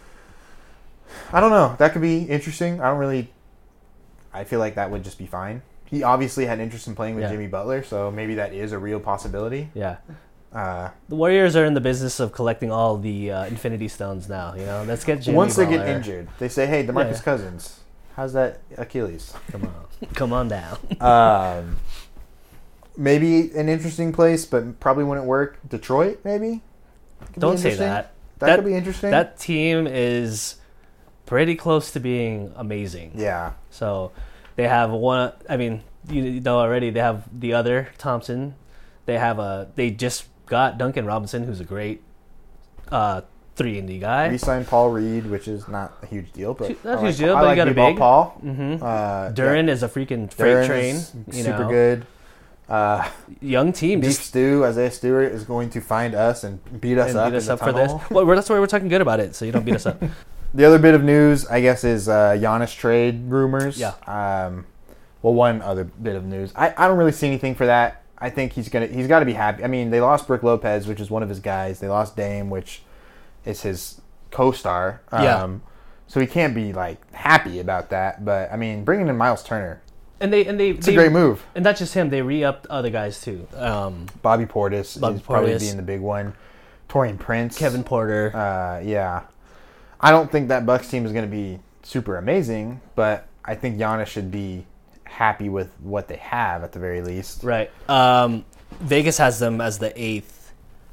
S2: I don't know. That could be interesting. I don't really. I feel like that would just be fine. He obviously had interest in playing with
S1: Yeah.
S2: Jimmy Butler, so maybe that is a real possibility.
S1: Yeah.
S2: Uh,
S1: The Warriors are in the business of collecting all the uh, Infinity Stones now. You know, let's get Jimmy
S2: once they get
S1: Butler.
S2: injured, they say, "Hey, DeMarcus
S1: Yeah.
S2: Cousins, how's that Achilles?"
S1: Come on, come on down.
S2: um, maybe an interesting place, but probably wouldn't work. Detroit, maybe. Could be
S1: Don't say
S2: interesting.
S1: that.
S2: That,
S1: That-
S2: could be interesting.
S1: That team is pretty close to being amazing.
S2: yeah.
S1: So they have one. I mean, you know already. They have the other Thompson. They have a. They just got Duncan Robinson, who's a great uh, three and D guy.
S2: Re-signed Paul Reed, which is not a huge deal, but
S1: That's
S2: I
S1: a huge
S2: like,
S1: deal,
S2: I
S1: but you
S2: like
S1: got a
S2: B-ball
S1: big.
S2: Paul.
S1: Mm-hmm.
S2: Uh,
S1: Duran
S2: yeah.
S1: is a freaking freight
S2: Duran
S1: train.
S2: is
S1: You
S2: super
S1: know.
S2: good. Uh,
S1: Young team.
S2: Beef
S1: Just
S2: Stew, Isaiah Stewart is going to find us and beat us
S1: and
S2: up,
S1: beat us
S2: in
S1: up
S2: the
S1: for this.
S2: tunnel.
S1: Well, we're, that's why we're talking good about it, so you don't beat us up.
S2: The other bit of news, I guess, is uh, Giannis trade rumors.
S1: Yeah.
S2: Um, well, one other bit of news. I, I don't really see anything for that. I think he's gonna he's got to be happy. I mean, they lost Brook Lopez, which is one of his guys. They lost Dame, which is his co-star. Um,
S1: Yeah.
S2: So he can't be like happy about that. But I mean, bringing in Miles Turner,
S1: And they and they
S2: it's
S1: they,
S2: a great move.
S1: And not just him, they re-upped other guys too. Um,
S2: Bobby Portis
S1: Bobby
S2: is probably
S1: Portis.
S2: being the big one. Torian Prince,
S1: Kevin Porter.
S2: Uh, yeah, I don't think that Bucks team is going to be super amazing, but I think Giannis should be happy with what they have at the very least.
S1: Right. Um, Vegas has them as the eighth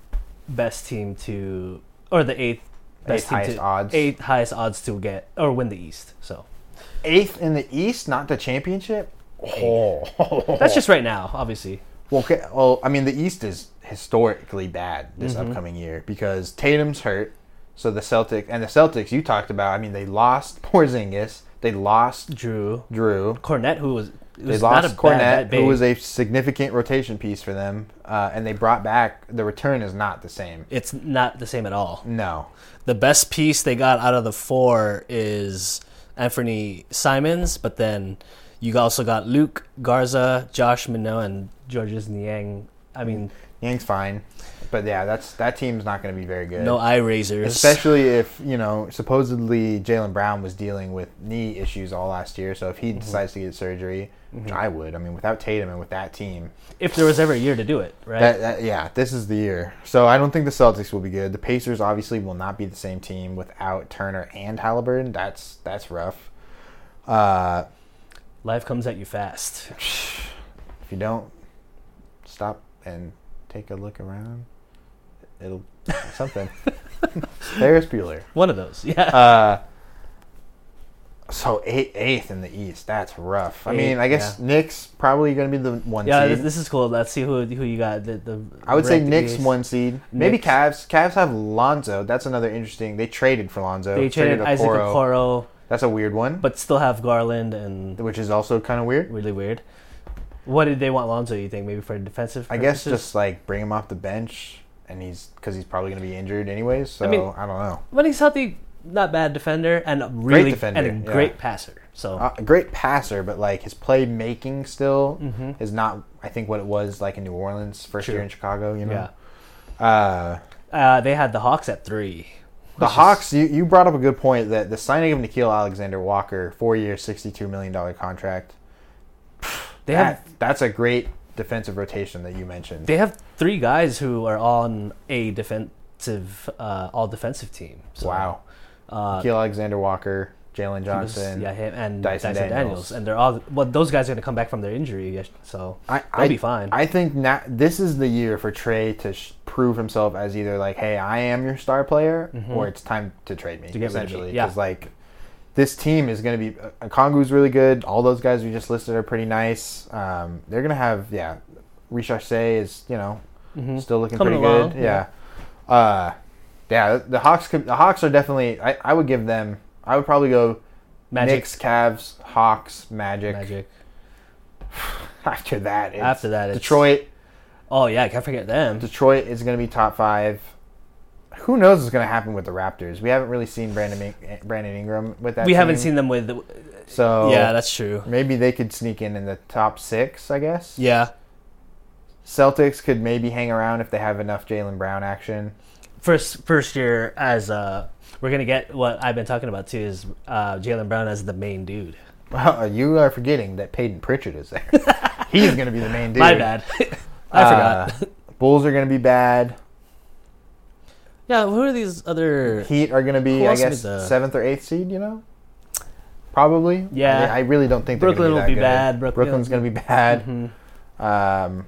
S1: best team to, or the eighth best
S2: Eighth
S1: team
S2: highest
S1: to,
S2: odds.
S1: eighth highest odds to get or win the East. So
S2: Eighth in the East, not the championship. Oh,
S1: that's just right now, obviously.
S2: well. Okay, well, I mean, the East is historically bad this
S1: Mm-hmm.
S2: upcoming year because Tatum's hurt. So the Celtics and the Celtics you talked about. I mean, they lost Porzingis. They lost
S1: Drew
S2: Drew.
S1: Cornette, who was, it
S2: They
S1: was
S2: lost
S1: not a
S2: Cornette,
S1: bad, bad
S2: who was a significant rotation piece for them, uh, and they brought back. The return is not the same.
S1: It's not the same at all.
S2: No,
S1: The best piece they got out of the four is Anthony Simons, but then you also got Luke Garza, Josh Minot, and Georges Niang. I mean,
S2: Yang's fine, but yeah, that's that team's not going to be very good.
S1: no eye raisers.
S2: Especially if, you know, supposedly Jaylen Brown was dealing with knee issues all last year. So if he
S1: Mm-hmm.
S2: decides to get surgery, which I would, I mean, without Tatum and with that team,
S1: if there was ever a year to do it, right?
S2: that, that, yeah, this is the year. So I don't think the Celtics will be good. The Pacers obviously will not be the same team without Turner and Halliburton. That's that's rough. Uh,
S1: Life comes at you fast.
S2: if you don't stop and take a look around, it'll something. Ferris Bueller.
S1: One of those, yeah.
S2: Uh, so eight, eighth in the East. That's rough. I
S1: Eighth,
S2: mean, I guess
S1: yeah.
S2: Knicks probably going to be the one
S1: yeah,
S2: seed.
S1: this, this is cool. Let's see who who you got. The, the
S2: I would say
S1: ranked
S2: Knicks
S1: East.
S2: one seed. Maybe
S1: Knicks.
S2: Cavs. Cavs have Lonzo. That's another interesting. They traded for Lonzo.
S1: They traded Isaac
S2: Okoro.
S1: Okoro,
S2: That's a weird one,
S1: but still have Garland, and
S2: which is also kind of weird.
S1: really weird. What did they want Lonzo? You think maybe for defensive?
S2: I guess
S1: purposes?
S2: just like bring him off the bench, and he's because he's probably going to be injured anyways. So I,
S1: I mean-
S2: don't know.
S1: when he's healthy, not bad defender and a really
S2: defender,
S1: and a
S2: yeah.
S1: great passer. So
S2: Uh, a great passer, but like his playmaking still
S1: Mm-hmm.
S2: is not. I think what it was like in New Orleans first
S1: True.
S2: year in Chicago. You know.
S1: yeah,
S2: Uh,
S1: uh, they had the Hawks at three.
S2: The
S1: which is-
S2: Hawks, you, you brought up a good point that the signing of Nikhil Alexander Walker, four year, sixty-two million dollars contract,
S1: They
S2: that,
S1: have
S2: that's a great defensive rotation that you mentioned.
S1: they have three guys who are on a defensive, uh, all defensive team. So,
S2: Wow.
S1: uh,
S2: Nikhil Alexander Walker, Jalen
S1: he was-
S2: Johnson.
S1: yeah, him and
S2: Dyson
S1: Dyson,
S2: Daniels.
S1: Daniels. and they're all well. Those guys are going to come back from their injury, yes, so
S2: I,
S1: they'll
S2: I,
S1: be fine.
S2: I think na- this is the year for Trey to sh- prove himself as either like, hey, I am your star player, or it's time to trade me,
S1: Mm-hmm. To get rid of me,
S2: essentially.
S1: yeah.
S2: Because like, this team is going to be uh, Kongu's really good. All those guys we just listed are pretty nice. Um, they're going to have yeah, Richardsey is you know
S1: Mhm.
S2: still looking
S1: Coming
S2: pretty
S1: along,
S2: good. Yeah. Uh, yeah, the Hawks could, the Hawks are definitely I, I would give them I would probably go
S1: Magic,
S2: Knicks, Cavs, Hawks, Magic.
S1: Magic.
S2: After that, it's
S1: After that, it's-
S2: Detroit.
S1: Oh yeah, I can't forget them.
S2: Detroit is going to be top five. Who knows what's going to happen with the Raptors? We haven't really seen Brandon Ming- Brandon Ingram with that.
S1: We haven't
S2: team.
S1: seen them with.
S2: So
S1: yeah, that's true.
S2: maybe they could sneak in in the top six. I guess.
S1: Yeah,
S2: Celtics could maybe hang around if they have enough Jaylen Brown action.
S1: first first year as uh, we're gonna get what I've been talking about too is uh, Jaylen Brown as the main dude.
S2: Well, you are forgetting that Peyton Pritchard is there. He's going to be the main dude.
S1: My bad. I
S2: Uh,
S1: forgot.
S2: Bulls are going to be bad.
S1: Yeah, who are these other?
S2: Heat are going to be,
S1: Who
S2: I
S1: else
S2: guess,
S1: is the-
S2: seventh or eighth seed. You know, probably.
S1: Yeah.
S2: I, mean, I really don't think they're
S1: Brooklyn
S2: gonna
S1: will
S2: be
S1: be
S2: that
S1: bad.
S2: good.
S1: Brooklyn-
S2: Brooklyn's going to be bad.
S1: Mhm.
S2: Um,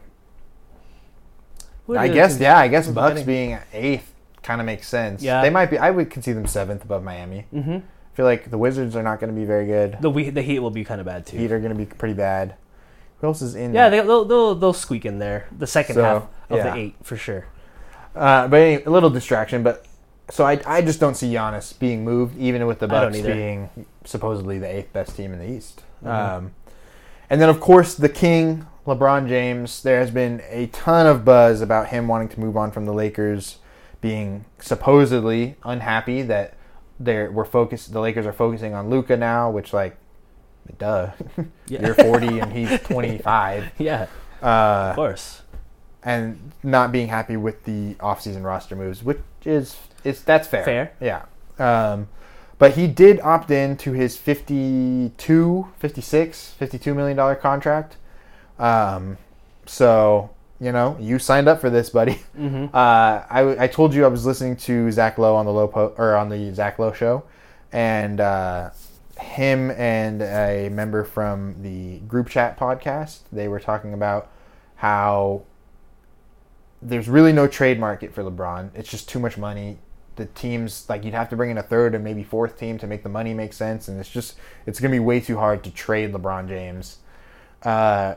S1: Who are
S2: I
S1: the
S2: guess,
S1: teams
S2: yeah, I guess
S1: we're
S2: Bucks
S1: forgetting?
S2: being eighth kind of makes sense.
S1: Yeah.
S2: They might be. I would concede them seventh above Miami.
S1: Mhm.
S2: I feel like the Wizards are not going to be very good.
S1: The we- the Heat will be kind of bad too.
S2: Heat are going to be pretty bad. Who else is in?
S1: Yeah,
S2: there?
S1: they, they'll, they'll they'll squeak in there. The second
S2: So,
S1: half of
S2: yeah.
S1: the eight for sure.
S2: Uh, but anyway, a little distraction. But so I I just don't see Giannis being moved, even with the
S1: I don't
S2: Bucks
S1: either.
S2: being supposedly the eighth best team in the East.
S1: Mhm.
S2: Um, and then of course the King, LeBron James. There has been a ton of buzz about him wanting to move on from the Lakers, being supposedly unhappy that they're we're focused. The Lakers are focusing on Luka now, which like, duh,
S1: Yeah.
S2: you're forty and he's twenty-five.
S1: Yeah,
S2: Uh,
S1: of course.
S2: and not being happy with the offseason roster moves, which is it's that's fair.
S1: Fair.
S2: Yeah. Um, but he did opt in to his fifty-two, fifty-six, fifty-two million dollar contract. Um, so, you know, you signed up for this, buddy.
S1: Mm-hmm.
S2: Uh, I, I told you I was listening to Zach Lowe on the Low po- or on the Zach Lowe show, and uh, him and a member from the group chat podcast, they were talking about how there's really no trade market for LeBron. It's just too much money. The teams, like, you'd have to bring in a third and maybe fourth team to make the money make sense, and it's just it's going to be way too hard to trade LeBron James. Uh,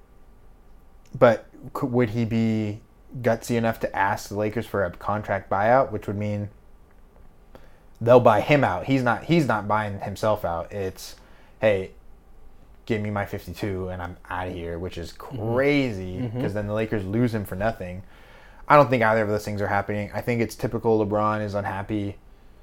S2: but could, would he be gutsy enough to ask the Lakers for a contract buyout, which would mean they'll buy him out? He's not he's not buying himself out. It's, hey, give me my fifty-two and I'm out of here, which is crazy because
S1: Mm-hmm.
S2: then the Lakers lose him for nothing. I don't think either of those things are happening. I think it's typical LeBron is unhappy,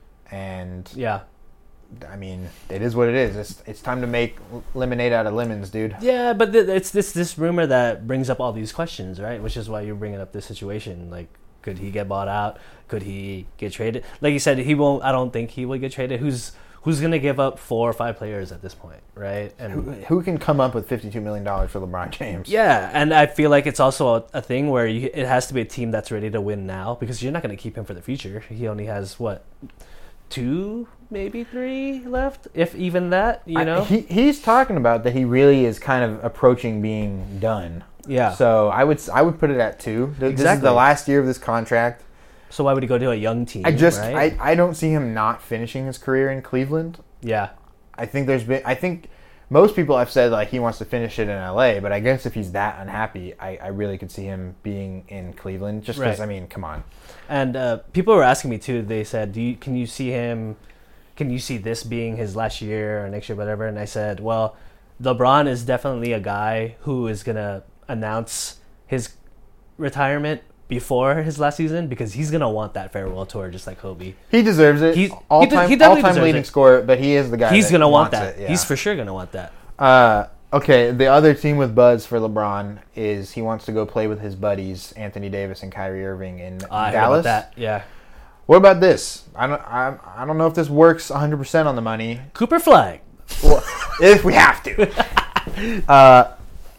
S2: and
S1: Yeah.
S2: I mean, it is what it is. It's it's time to make lemonade out of lemons, dude.
S1: Yeah, but th- it's this this rumor that brings up all these questions, right? Which is why you're bringing up this situation. Like, could he get bought out? Could he get traded? Like you said, he won't. I don't think he would get traded. Who's who's gonna give up four or five players at this point, right? And
S2: Who, who can come up with fifty-two million dollars for LeBron James?
S1: yeah, and I feel like it's also a, a thing where you, it has to be a team that's ready to win now, because you're not going to keep him for the future. He only has what, two, maybe three left, if even that. You
S2: I-
S1: know,
S2: he he's talking about that he really is kind of approaching being done.
S1: yeah. So,
S2: So I would I would put it at two. Th- This is
S1: Exactly.
S2: the last year of this contract.
S1: so why would he go to a young team?
S2: I just
S1: right?
S2: I, I don't see him not finishing his career in Cleveland.
S1: yeah,
S2: I think there's been I think most people have said like he wants to finish it in L A, but I guess if he's that unhappy, I, I really could see him being in Cleveland. Just because
S1: Right.
S2: I mean, come on.
S1: and uh, people were asking me too. They said, "Do you can you see him? Can you see this being his last year or next year, whatever?" And I said, "Well, LeBron is definitely a guy who is gonna announce his retirement before his last season, because he's gonna want that farewell tour, just like Kobe.
S2: He deserves it.
S1: He's-
S2: all
S1: he de-
S2: time
S1: he definitely
S2: all time
S1: deserves
S2: leading
S1: it.
S2: scorer, but he is the guy.
S1: He's
S2: that
S1: gonna want
S2: wants
S1: that.
S2: it, yeah.
S1: He's for sure gonna want that."
S2: Uh, okay, the other team with buzz for LeBron is he wants to go play with his buddies Anthony Davis and Kyrie Irving in
S1: I heard
S2: Dallas.
S1: about that. Yeah,
S2: What about this? I don't. I, I don't know if this works one hundred percent on the money.
S1: Cooper Flag.
S2: Well, if we have to. Uh,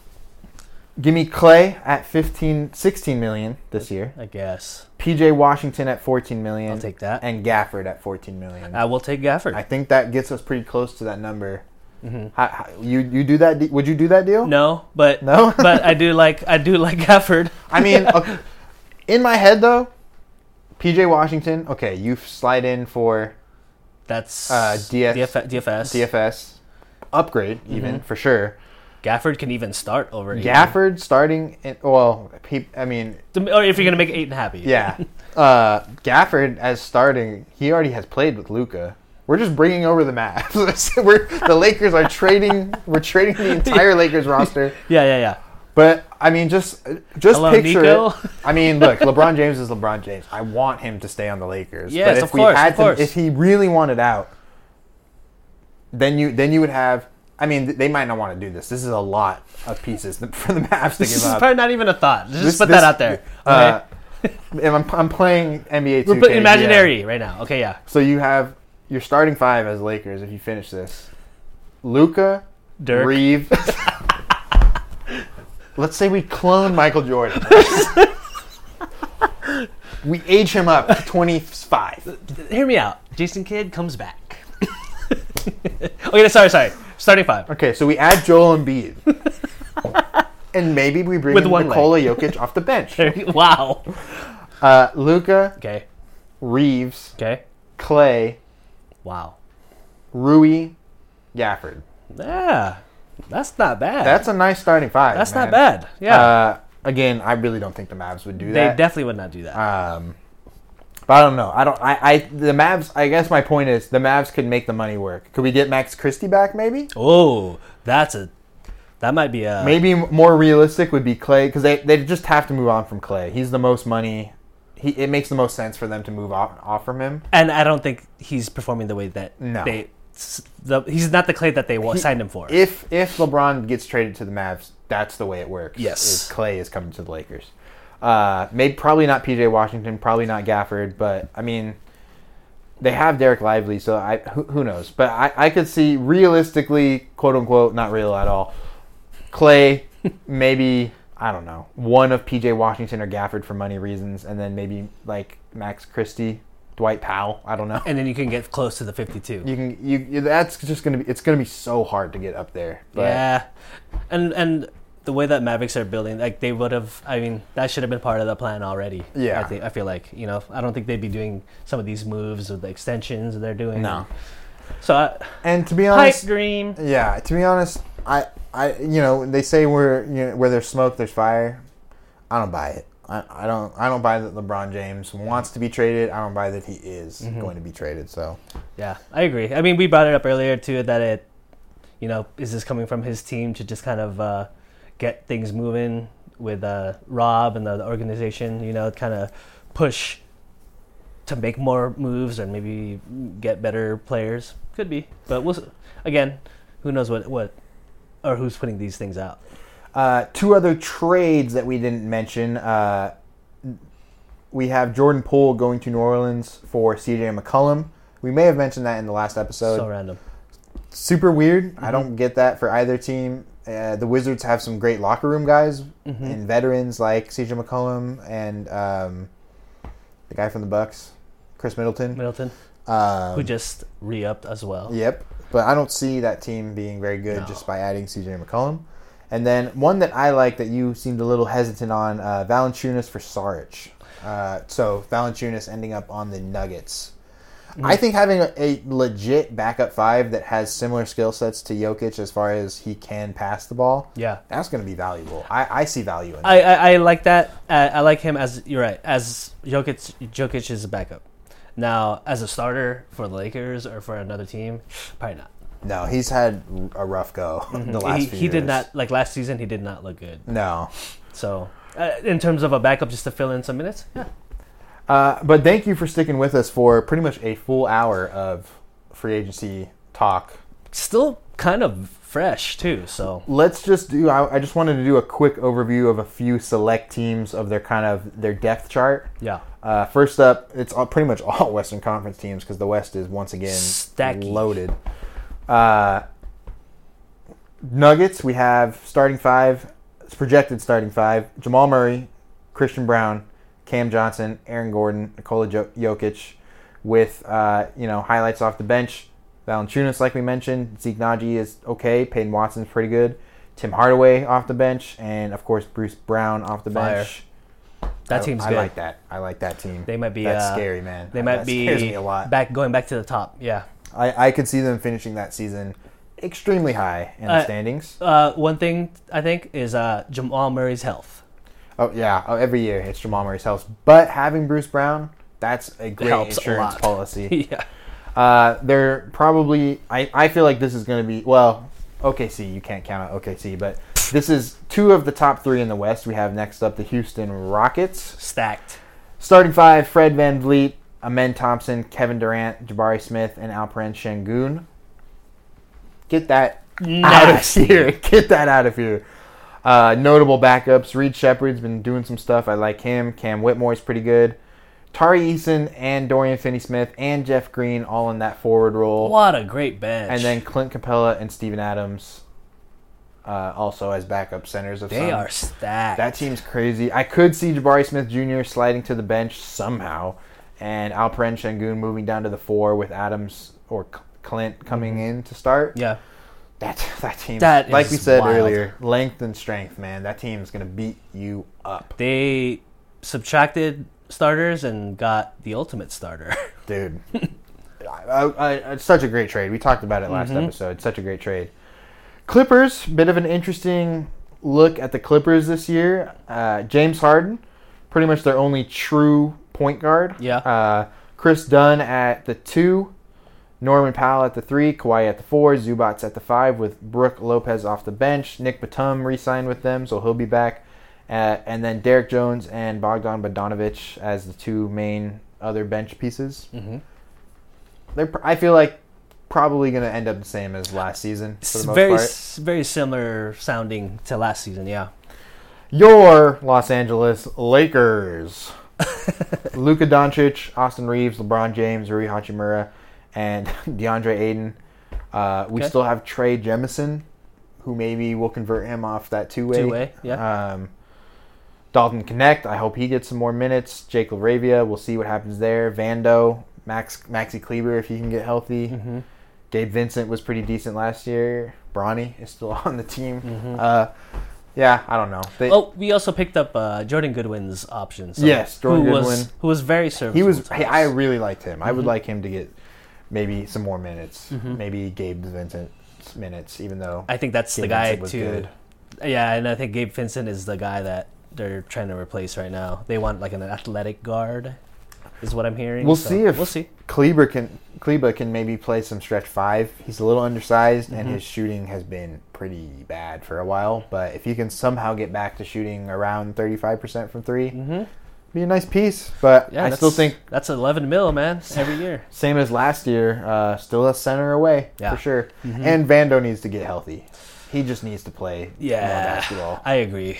S2: give me Clay at fifteen, sixteen million this year.
S1: I guess
S2: P J Washington at fourteen million.
S1: I'll take that.
S2: And Gafford at fourteen million.
S1: I will take Gafford.
S2: I think that gets us pretty close to that number.
S1: Mhm.
S2: How, how, you you do that? de- Would you do that deal?
S1: No, but
S2: No?
S1: but I do like I do like Gafford.
S2: I mean, okay, in my head though, P J Washington. Okay, you slide in for
S1: That's
S2: Uh, D F-
S1: D F- D F S.
S2: D F S upgrade, even
S1: Mhm.
S2: for sure.
S1: Gafford can even start over eight.
S2: Gafford starting. In, well, he, I mean,
S1: Or if you're gonna make Aiton happy.
S2: yeah. Uh, Gafford as starting, he already has played with Luka. We're just bringing over the Mavs. we're the Lakers are trading. We're trading the entire Lakers roster.
S1: Yeah, yeah, yeah.
S2: But I mean, just just
S1: Hello,
S2: picture
S1: Nico.
S2: it. I mean, look, LeBron James is LeBron James. I want him to stay on the Lakers.
S1: Yes,
S2: but if
S1: of
S2: we
S1: course,
S2: had
S1: of course.
S2: To, if he really wanted out, then you then you would have. I mean, th- they might not want to do this. This is a lot of pieces for the Mavs to
S1: This
S2: give
S1: is
S2: up.
S1: probably not even a thought. Just
S2: This-
S1: put
S2: this-
S1: that out there.
S2: Uh,
S1: Okay?
S2: and I'm, I'm playing N B A two K.
S1: We're putting
S2: yeah.
S1: imaginary right now. Okay, yeah.
S2: So you have your starting five as Lakers if you finish this. Luka,
S1: Dirk.
S2: Reeve. Let's say we clone Michael Jordan. We age him up to twenty-five.
S1: Hear me out. Jason Kidd comes back. Okay, sorry, sorry. Starting five.
S2: Okay, so we add Joel Embiid. And maybe we bring
S1: With
S2: in
S1: one
S2: Nikola Jokic off the bench.
S1: Wow.
S2: Uh, Luka,
S1: Okay.
S2: Reeves,
S1: Okay.
S2: Clay,
S1: Wow.
S2: Rui, Gafford.
S1: Yeah. That's not bad.
S2: That's a nice starting five.
S1: That's
S2: man.
S1: not bad. Yeah.
S2: Uh, again, I really don't think the Mavs would do
S1: they
S2: that.
S1: definitely would not do that.
S2: Um, But I don't know. I don't. I, I. The Mavs. I guess my point is the Mavs could make the money work. Could we get Max Christie back? Maybe.
S1: Oh, that's a. That might be a.
S2: Maybe more realistic would be Clay because they they just have to move on from Clay. He's the most money. He it makes the most sense for them to move off, off from him.
S1: And I don't think he's performing the way that
S2: No.
S1: they. The, he's not the Clay that they
S2: He-
S1: signed him for.
S2: If if LeBron gets traded to the Mavs, that's the way it works.
S1: Yes.
S2: is Clay is coming to the Lakers. Uh, maybe probably not P J Washington, probably not Gafford, but I mean, they have Derek Lively, so I who, who knows? But I, I could see realistically, quote unquote, not real at all. Clay, maybe I don't know, one of P J Washington or Gafford for money reasons, and then maybe like Max Christie, Dwight Powell. I don't know.
S1: And then you can get close to the fifty-two.
S2: You can you, you that's just gonna be it's gonna be so hard to get up there. But
S1: Yeah, and and the way that Mavericks are building, like they would have. I mean, that should have been part of the plan already.
S2: Yeah.
S1: I think I feel like you know I don't think they'd be doing some of these moves with the extensions they're doing.
S2: No.
S1: So I,
S2: And to be
S1: pipe
S2: honest,
S1: dream.
S2: yeah, to be honest, I, I, you know, they say where you know, where there's smoke, there's fire. I don't buy it. I, I don't. I don't buy that LeBron James wants to be traded. I don't buy that he is
S1: Mm-hmm.
S2: going to be traded. So
S1: Yeah, I agree. I mean, we brought it up earlier too that it, you know, is this coming from his team to just kind of uh, get things moving with uh, Rob and the, the organization, you know, kind of push to make more moves and maybe get better players. Could be, but we'll s- again, who knows what what or who's putting these things out.
S2: uh, two other trades that we didn't mention. Uh, we have Jordan Poole going to New Orleans for C J McCollum. We may have mentioned that in the last episode.
S1: So random.
S2: Super weird.
S1: Mm-hmm.
S2: I don't get that for either team. Uh, the Wizards have some great locker room guys
S1: Mm-hmm.
S2: and veterans like C J McCollum and um, the guy from the Bucks, Chris Middleton.
S1: Middleton,
S2: Um,
S1: who just re-upped as well.
S2: Yep. But I don't see that team being very good
S1: No.
S2: just by adding C J McCollum. And then one that I like that you seemed a little hesitant on, uh, Valanciunas for Saric. Uh, so Valanciunas ending up on the Nuggets.
S1: Mm-hmm.
S2: I think having a, a legit backup five that has similar skill sets to Jokic as far as he can pass the ball,
S1: Yeah.
S2: that's going to be valuable. I, I see value in that.
S1: I, I, I like that. Uh, I like him as you're right. As Jokic, Jokic is a backup. Now, as a starter for the Lakers or for another team, probably not.
S2: No, he's had a rough go the last
S1: he
S2: few
S1: he
S2: years.
S1: did not like last season. He did not look good.
S2: No.
S1: So, uh, in terms of a backup, just to fill in some minutes, yeah.
S2: Uh, but thank you for sticking with us for pretty much a full hour of free agency talk.
S1: Still kind of fresh too. So
S2: Let's just do. I, I just wanted to do a quick overview of a few select teams of their kind of their depth chart.
S1: yeah,
S2: Uh, first up, it's all, pretty much all Western Conference teams because the West is once again
S1: Stacky.
S2: loaded. Uh, Nuggets, we have starting five, it's projected starting five: Jamal Murray, Christian Brown, Cam Johnson, Aaron Gordon, Nikola Jo- Jokic, with uh, you know highlights off the bench. Valanciunas, like we mentioned, Zeke Naji is okay. Peyton Watson's pretty good. Tim Hardaway off the bench, and of course Bruce Brown off the
S1: Fire.
S2: bench.
S1: that
S2: I,
S1: team's
S2: I
S1: good.
S2: like that. I like that team.
S1: They might be.
S2: That's
S1: uh,
S2: scary, man.
S1: They might
S2: that
S1: be
S2: scares me a lot.
S1: back going back to the top. Yeah.
S2: I, I could see them finishing that season extremely high in the
S1: Uh,
S2: standings.
S1: Uh, one thing I think is uh, Jamal Murray's health.
S2: Oh yeah, oh, every year it's Jamal Murray's health. But having Bruce Brown, that's a great
S1: helps a
S2: insurance
S1: lot.
S2: policy.
S1: yeah.
S2: Uh, they're probably. I, I feel like this is going to be well. O K C, you can't count out O K C, but this is two of the top three in the West. We have next up the Houston Rockets.
S1: Stacked.
S2: Starting five: Fred VanVleet, Amen Thompson, Kevin Durant, Jabari Smith, and Alperen Şengün. Get that out of
S1: Nasty.
S2: here. Get that out of here. Uh, notable backups. Reed Shepard's been doing some stuff. I like him. Cam Whitmore's pretty good. Tari Eason and Dorian Finney-Smith and Jeff Green all in that forward role.
S1: What a great bench.
S2: And then Clint Capella and Steven Adams uh, also as backup centers of
S1: they
S2: some.
S1: are stacked.
S2: That team's crazy. I could see Jabari Smith Junior sliding to the bench somehow, and Alperen Şengün moving down to the four with Adams or C- Clint coming in to start.
S1: yeah.
S2: That that team,
S1: That
S2: like
S1: is
S2: we said
S1: wild.
S2: earlier, length and strength, man. That team is gonna beat you up,
S1: They subtracted starters and got the ultimate starter.
S2: dude. I, I, it's such a great trade. We talked about it last
S1: Mhm.
S2: episode. Such a great trade. Clippers, bit of an interesting look at the Clippers this year. Uh, James Harden, pretty much their only true point guard.
S1: Yeah.
S2: Uh, Chris Dunn at the two. Norman Powell at the three, Kawhi at the four, Zubats at the five with Brooke Lopez off the bench. Nick Batum re-signed with them, so he'll be back. Uh, and then Derek Jones and Bogdan Bogdanovic as the two main other bench pieces.
S1: Mm-hmm.
S2: They're, I feel like, probably going to end up the same as last season for the most
S1: very,
S2: part.
S1: s- very similar sounding to last season, yeah.
S2: Your Los Angeles Lakers. Luka Doncic, Austin Reeves, LeBron James, Rui Hachimura, and DeAndre Ayton. Uh, we
S1: Okay.
S2: still have Trey Jemison, who maybe will convert him off that two-way.
S1: Two-way, yeah.
S2: Um, Dalton Connect, I hope he gets some more minutes. Jake LaRavia, we'll see what happens there. Vando, Max Maxi Kleber if he can get healthy.
S1: Mm-hmm.
S2: Gabe Vincent was pretty decent last year. Bronny is still on the team.
S1: Mm-hmm.
S2: Uh, yeah, I don't know. They,
S1: Oh, we also picked up uh, Jordan Goodwin's option. So
S2: Yes, Jordan
S1: who
S2: Goodwin.
S1: Was, who was very serviceable.
S2: He was.
S1: to
S2: Hey,
S1: us.
S2: I really liked him. I would
S1: Mhm.
S2: like him to get maybe some more minutes.
S1: Mhm.
S2: Maybe Gabe Vincent's minutes, even though
S1: I think that's
S2: Gabe
S1: the guy
S2: Vincent was
S1: to.
S2: good.
S1: Yeah, and I think Gabe Vincent is the guy that they're trying to replace right now. They want like an athletic guard, is what I'm hearing.
S2: We'll
S1: so
S2: see if
S1: we'll see.
S2: Kleber can Kleber can maybe play some stretch five. He's a little undersized, and
S1: Mhm.
S2: his shooting has been pretty bad for a while. But if he can somehow get back to shooting around thirty-five percent from three,
S1: Mm-hmm.
S2: be a nice piece. But
S1: Yeah,
S2: I
S1: that's-
S2: still think
S1: that's eleven mil, man, every year.
S2: same as last year, uh, still a center away
S1: Yeah.
S2: for sure.
S1: Mhm.
S2: And Vando needs to get healthy. He just needs to play more
S1: Yeah,
S2: basketball.
S1: I agree.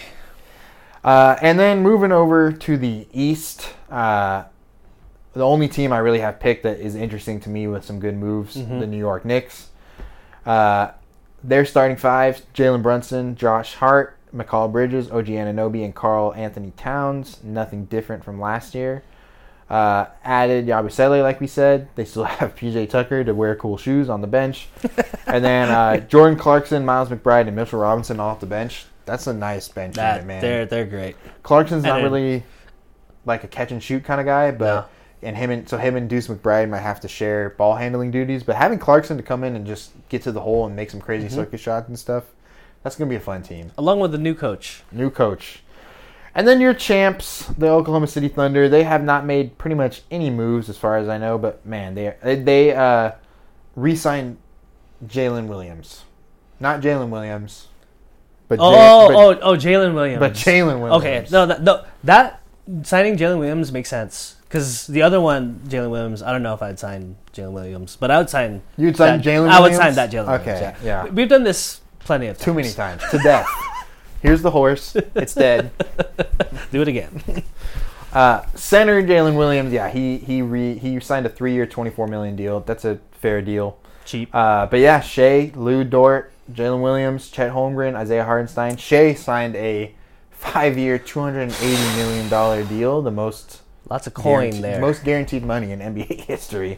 S2: Uh, and then moving over to the East, uh, the only team I really have picked that is interesting to me with some good moves,
S1: Mhm.
S2: the New York Knicks. Uh, their starting fives, Jalen Brunson, Josh Hart, McCall Bridges, O G Anunoby, and Karl Anthony Towns. Nothing different from last year. Uh, added Yabusele, like we said. They still have P J Tucker to wear cool shoes on the bench. And then uh, Jordan Clarkson, Miles McBride, and Mitchell Robinson off the bench. That's a nice bench
S1: That
S2: unit, man.
S1: they're they're great.
S2: Clarkson's
S1: And
S2: not
S1: then-
S2: really like a catch and shoot kind of guy, but
S1: No.
S2: and him and so him and Deuce McBride might have to share ball handling duties. But having Clarkson to come in and just get to the hole and make some crazy
S1: Mhm.
S2: circus shots and stuff, that's gonna be a fun team.
S1: Along with the new coach.
S2: New coach, and then your champs, the Oklahoma City Thunder. They have not made pretty much any moves as far as I know, but man, they they, they uh, re-signed Jalen Williams, not Jalen Williams, but
S1: Oh,
S2: Ja- but,
S1: oh, oh, Jalen Williams.
S2: but Jalen Williams.
S1: Okay, no, that, no, that signing Jalen Williams makes sense because the other one, Jalen Williams, I don't know if I'd sign Jalen Williams, but I would sign.
S2: You'd sign
S1: that-
S2: Jalen
S1: I would
S2: Williams?
S1: sign that Jalen
S2: Okay,
S1: Williams.
S2: yeah.
S1: We've done this plenty of times.
S2: Too many times. To death. Here's the horse. It's dead.
S1: Do it again.
S2: Uh, center Jalen Williams, yeah, he he re, he signed a three-year, twenty-four million dollars deal. That's a fair deal.
S1: Cheap.
S2: Uh, but yeah, Shea, Lou Dort, Jalen Williams, Chet Holmgren, Isaiah Hardenstein. Shea signed a five-year, two hundred eighty million dollars deal, the most
S1: Lots of coin
S2: guaranteed,
S1: there.
S2: most guaranteed money in N B A history.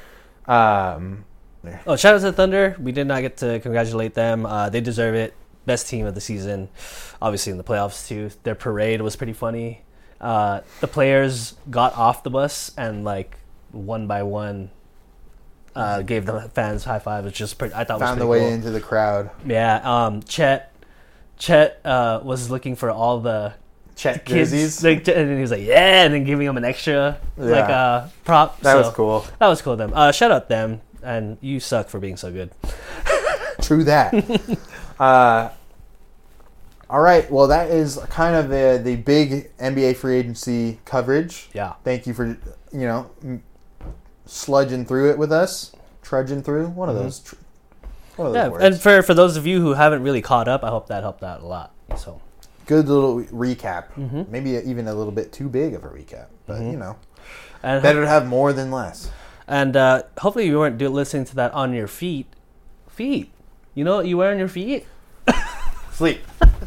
S2: Um,
S1: Oh, shout out to the Thunder. We did not get to congratulate them. Uh, they deserve it. Best team of the season. Obviously in the playoffs too. Their parade was pretty funny. Uh, the players got off the bus and like one by one uh, gave the fans high five. It's just pretty, I thought it was
S2: found
S1: pretty
S2: the way
S1: cool.
S2: into the crowd.
S1: Yeah. Um, Chet Chet uh, was looking for all the
S2: Chet
S1: kids,
S2: jerseys.
S1: like, and then he was like, "Yeah," and then giving them an extra like
S2: Yeah.
S1: uh, prop.
S2: That
S1: So,
S2: was cool.
S1: That was cool of them. Uh, shout out them, and you suck for being so good.
S2: True that. uh, all right. Well, that is kind of the the big N B A free agency coverage.
S1: Yeah.
S2: Thank you for you know m- sludging through it with us, trudging through one of
S1: Mhm.
S2: those. Tr- one of those
S1: Yeah,
S2: words.
S1: and for for those of you who haven't really caught up, I hope that helped out a lot. So
S2: Good little recap.
S1: Mhm.
S2: Maybe even a little bit too big of a recap, but
S1: Mhm.
S2: you know,
S1: and
S2: better to have more than less.
S1: and uh, hopefully you weren't do, listening to that on your feet. Feet. You know what you wear on your feet?
S2: Sleep.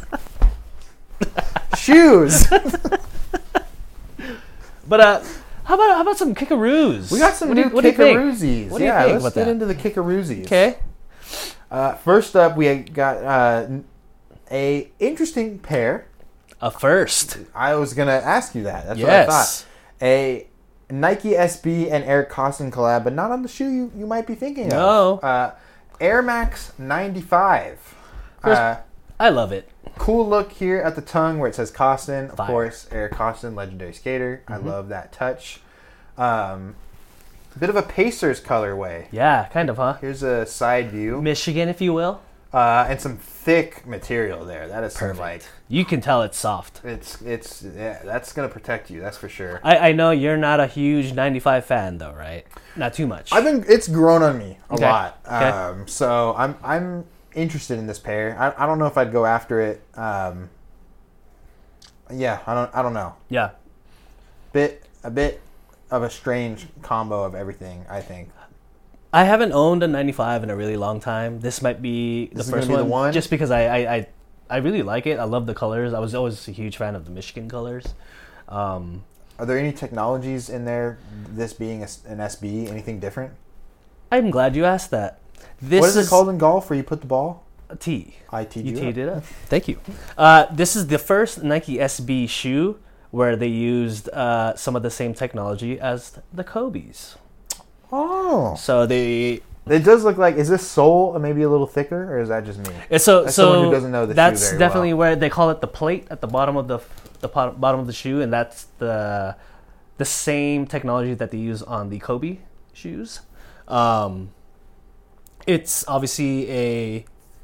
S2: Shoes.
S1: But uh, how about how about some kickaroos?
S2: We got some
S1: What do
S2: new
S1: you- what do you think?
S2: kickaroozies.
S1: What do you
S2: Yeah,
S1: think
S2: let's
S1: about
S2: get
S1: that?
S2: into the kickaroozies.
S1: Okay.
S2: Uh, first up, we got uh, a interesting pair.
S1: A first.
S2: I was gonna ask you that. That's
S1: Yes.
S2: what I thought. A Nike S B and Eric Costin collab, but not on the shoe you, you might be thinking
S1: No.
S2: of. Uh, Air Max ninety-five.
S1: First-
S2: Uh,
S1: I love it.
S2: cool look here at the tongue where it says Costin. Of
S1: Fire.
S2: course, Eric Costin, legendary skater.
S1: Mm-hmm.
S2: I love that touch. Um, a bit of a Pacers colorway.
S1: Yeah, kind of, huh?
S2: Here's a side view.
S1: Michigan, if you will.
S2: Uh, and some thick material there. That is some,
S1: Perfect.
S2: like
S1: You can tell it's soft.
S2: it's it's yeah, that's gonna protect you. That's for sure.
S1: I, I know you're not a huge ninety-five fan, though, right? Not too much.
S2: I've been it's grown on me a
S1: Okay.
S2: lot.
S1: Okay.
S2: Um, so I'm I'm interested in this pair. I, I don't know if I'd go after it. Um, yeah, I don't I don't know.
S1: yeah.
S2: Bit a bit of a strange combo of everything. I think.
S1: I haven't owned a ninety-five in a really long time. This might be the
S2: This is
S1: first
S2: gonna be
S1: one,
S2: the one?
S1: just because I, I, I, I really like it. I love the colors. I was always a huge fan of the Michigan colors. Um,
S2: Are there any technologies in there? This being a, an S B, anything different?
S1: I'm glad you asked that. This
S2: What is, it called in golf where you put the ball?
S1: a T.
S2: I T
S1: You
S2: G.
S1: teed it up. Thank you. Uh, this is the first Nike S B shoe where they used uh, some of the same technology as the Kobe's.
S2: Oh,
S1: So they
S2: it does look like. Is this sole maybe a little thicker, or is that just me?
S1: It's so
S2: As
S1: so
S2: someone who doesn't know the shoe
S1: that's
S2: very
S1: definitely
S2: well.
S1: where they call it the plate at the bottom of the the po- bottom of the shoe, and that's the the same technology that they use on the Kobe shoes. Um, it's obviously a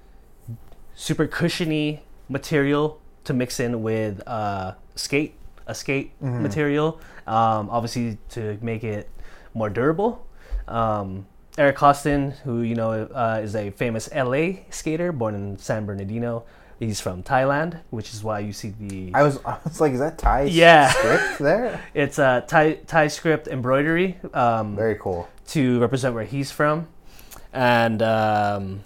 S1: super cushiony material to mix in with uh, skate a skate
S2: Mm-hmm.
S1: material. Um, obviously to make it more durable. Um, Eric Costin, who you know uh, is a famous L A skater, born in San Bernardino. He's from Thailand, which is why you see the
S2: I was I was like, is that Thai
S1: Yeah.
S2: script there?
S1: it's a Thai Thai script embroidery um,
S2: Very cool.
S1: to represent where he's from, and um,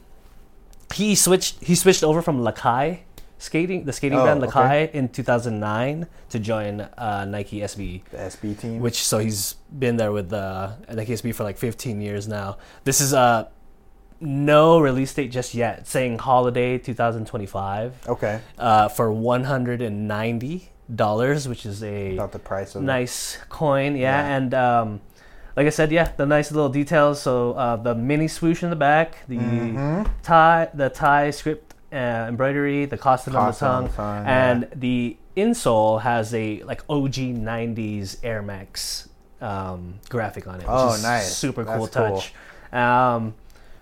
S1: he switched he switched over from Lakai skating, the skating
S2: Oh,
S1: brand Lakai,
S2: okay.
S1: in two thousand nine to join uh, Nike S B.
S2: The S B team.
S1: Which so he's been there with uh, Nike S B for like fifteen years now. This is uh, no release date just yet. It's saying holiday twenty twenty-five
S2: okay,
S1: uh, for one hundred ninety dollars, which is a
S2: about the price of
S1: nice coin. Yeah,
S2: Yeah.
S1: and um, like I said, yeah, the nice little details. So uh, the mini swoosh in the back, the
S2: Mhm.
S1: tie, the tie script uh, embroidery, the Costin on the
S2: Costin on
S1: tongue,
S2: the tongue,
S1: and
S2: yeah.
S1: the insole has a like O G nineties Air Max um, graphic on it. Which
S2: Oh,
S1: is
S2: nice.
S1: Super cool
S2: That's cool.
S1: touch. Um,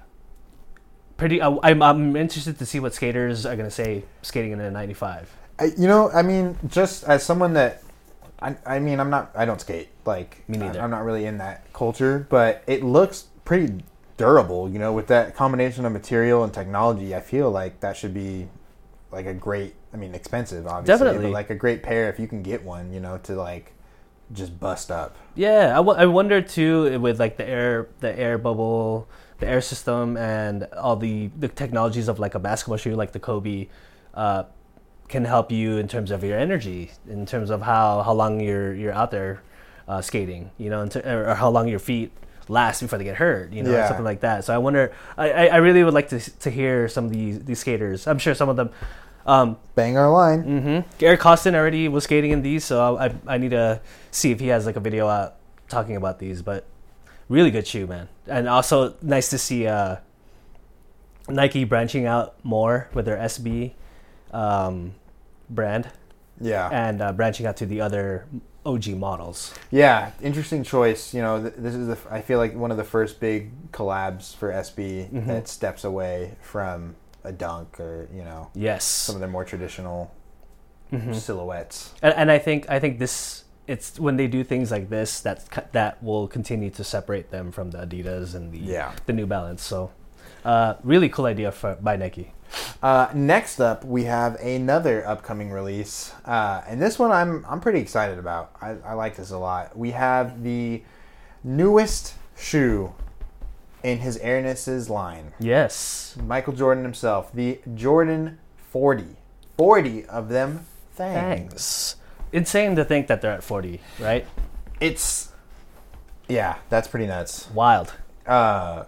S1: pretty. I, I'm I'm interested to see what skaters are gonna say skating in a ninety-five.
S2: I, you know, I mean, just as someone that, I, I mean, I'm not, I don't skate. Like,
S1: Me neither.
S2: I'm not really in that culture, but it looks pretty durable. You know, with that combination of material and technology, I feel like that should be like a great. I mean, expensive, obviously,
S1: Definitely.
S2: but like a great pair if you can get one. You know, to like just bust up.
S1: Yeah, I, w- I wonder too with like the air, the air bubble, the air system, and all the, the technologies of like a basketball shoe, like the Kobe, uh, can help you in terms of your energy, in terms of how, how long you're you're out there uh, skating, you know, into, or how long your feet last before they get hurt, you know,
S2: Yeah.
S1: something like that. So I wonder, I, I I really would like to to hear some of these these skaters. I'm sure some of them. Um,
S2: Bang our line.
S1: Mm-hmm. Eric Costin already was skating in these, so I, I need to see if he has like a video out talking about these. But really good shoe, man, and also nice to see uh, Nike branching out more with their S B um, brand
S2: Yeah.
S1: and uh, branching out to the other O G models.
S2: Yeah, interesting choice. You know, th- this is the, I feel like one of the first big collabs for S B
S1: Mhm.
S2: that steps away from a Dunk or you know
S1: Yes,
S2: some of their more traditional
S1: Mhm.
S2: silhouettes.
S1: and, and I think I think this. It's when they do things like this that that will continue to separate them from the Adidas and the
S2: Yeah.
S1: the New Balance. So, uh, really cool idea for, by Nike.
S2: Uh, next up, we have another upcoming release, uh, and this one I'm I'm pretty excited about. I, I like this a lot. We have the newest shoe in his Airnesses line.
S1: Yes.
S2: Michael Jordan himself, the Jordan forty. forty of them things.
S1: Thanks. Insane to think that they're at forty, right?
S2: It's, yeah, that's pretty nuts.
S1: Wild.
S2: Uh,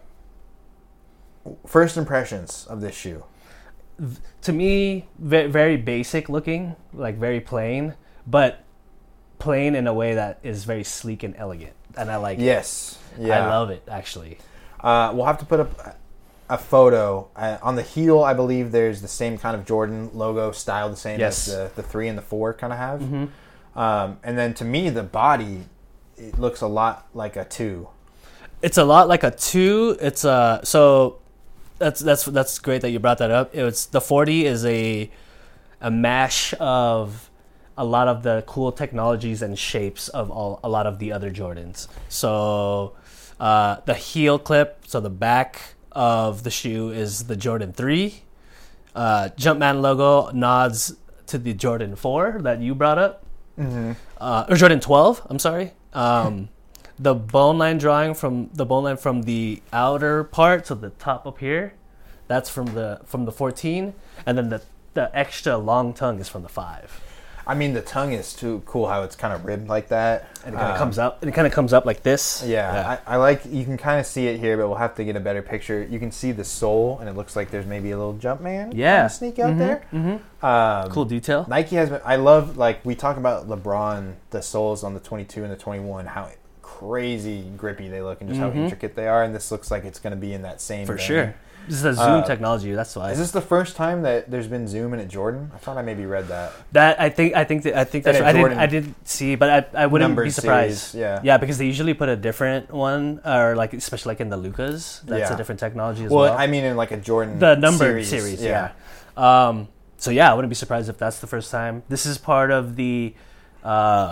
S2: first impressions of this shoe.
S1: To me, ve- very basic looking, like very plain, but plain in a way that is very sleek and elegant. And I like it.
S2: Yes. Yeah.
S1: I love it, actually.
S2: Uh, we'll have to put up a photo uh, on the heel. I believe there's the same kind of Jordan logo style, the same
S1: Yes.
S2: as the, the three and the four kind of have.
S1: Mm-hmm.
S2: Um, and then to me, the body, it looks a lot like a two.
S1: It's a lot like a two. It's a so that's that's that's great that you brought that up. It's the forty is a a mash of a lot of the cool technologies and shapes of all a lot of the other Jordans. So uh, the heel clip, so the back of the shoe is the Jordan three. Uh, Jumpman logo nods to the Jordan four that you brought up,
S2: Mm-hmm.
S1: uh, or Jordan twelve. I'm sorry. Um, the bone line drawing from the bone line from the outer part, so the top up here, that's from the from the fourteen, and then the the extra long tongue is from the five.
S2: I mean, the tongue is too cool how it's kind of ribbed like that.
S1: And it kind of
S2: Um,
S1: comes up. And it kind of comes up like this.
S2: Yeah, I, I like, you can kind of see it here, but we'll have to get a better picture. You can see the sole, and it looks like there's maybe a little Jumpman
S1: Yeah.
S2: kind of sneak out
S1: Mhm,
S2: there.
S1: mhm.
S2: Um,
S1: Cool detail.
S2: Nike has been, I love, like, we talk about LeBron, the soles on the twenty-two and the twenty-one, how crazy grippy they look and just
S1: Mhm.
S2: how intricate they are, and this looks like it's going to be in that same
S1: For
S2: vein.
S1: sure. This is the Zoom
S2: Uh,
S1: technology. That's why.
S2: Is this the first time that there's been Zoom in a Jordan? I thought I maybe read that.
S1: That I think I think that I think that's
S2: In a
S1: I didn't
S2: Jordan
S1: I didn't see, but I I wouldn't
S2: numbered
S1: be surprised.
S2: series, yeah.
S1: Yeah, because they usually put a different one, or like especially like in the Lucas, that's
S2: Yeah.
S1: a different technology as
S2: Well,
S1: well.
S2: I mean in like a Jordan
S1: the numbered
S2: series.
S1: series, yeah. Um, so yeah, I wouldn't be surprised if that's the first time. This is part of the uh,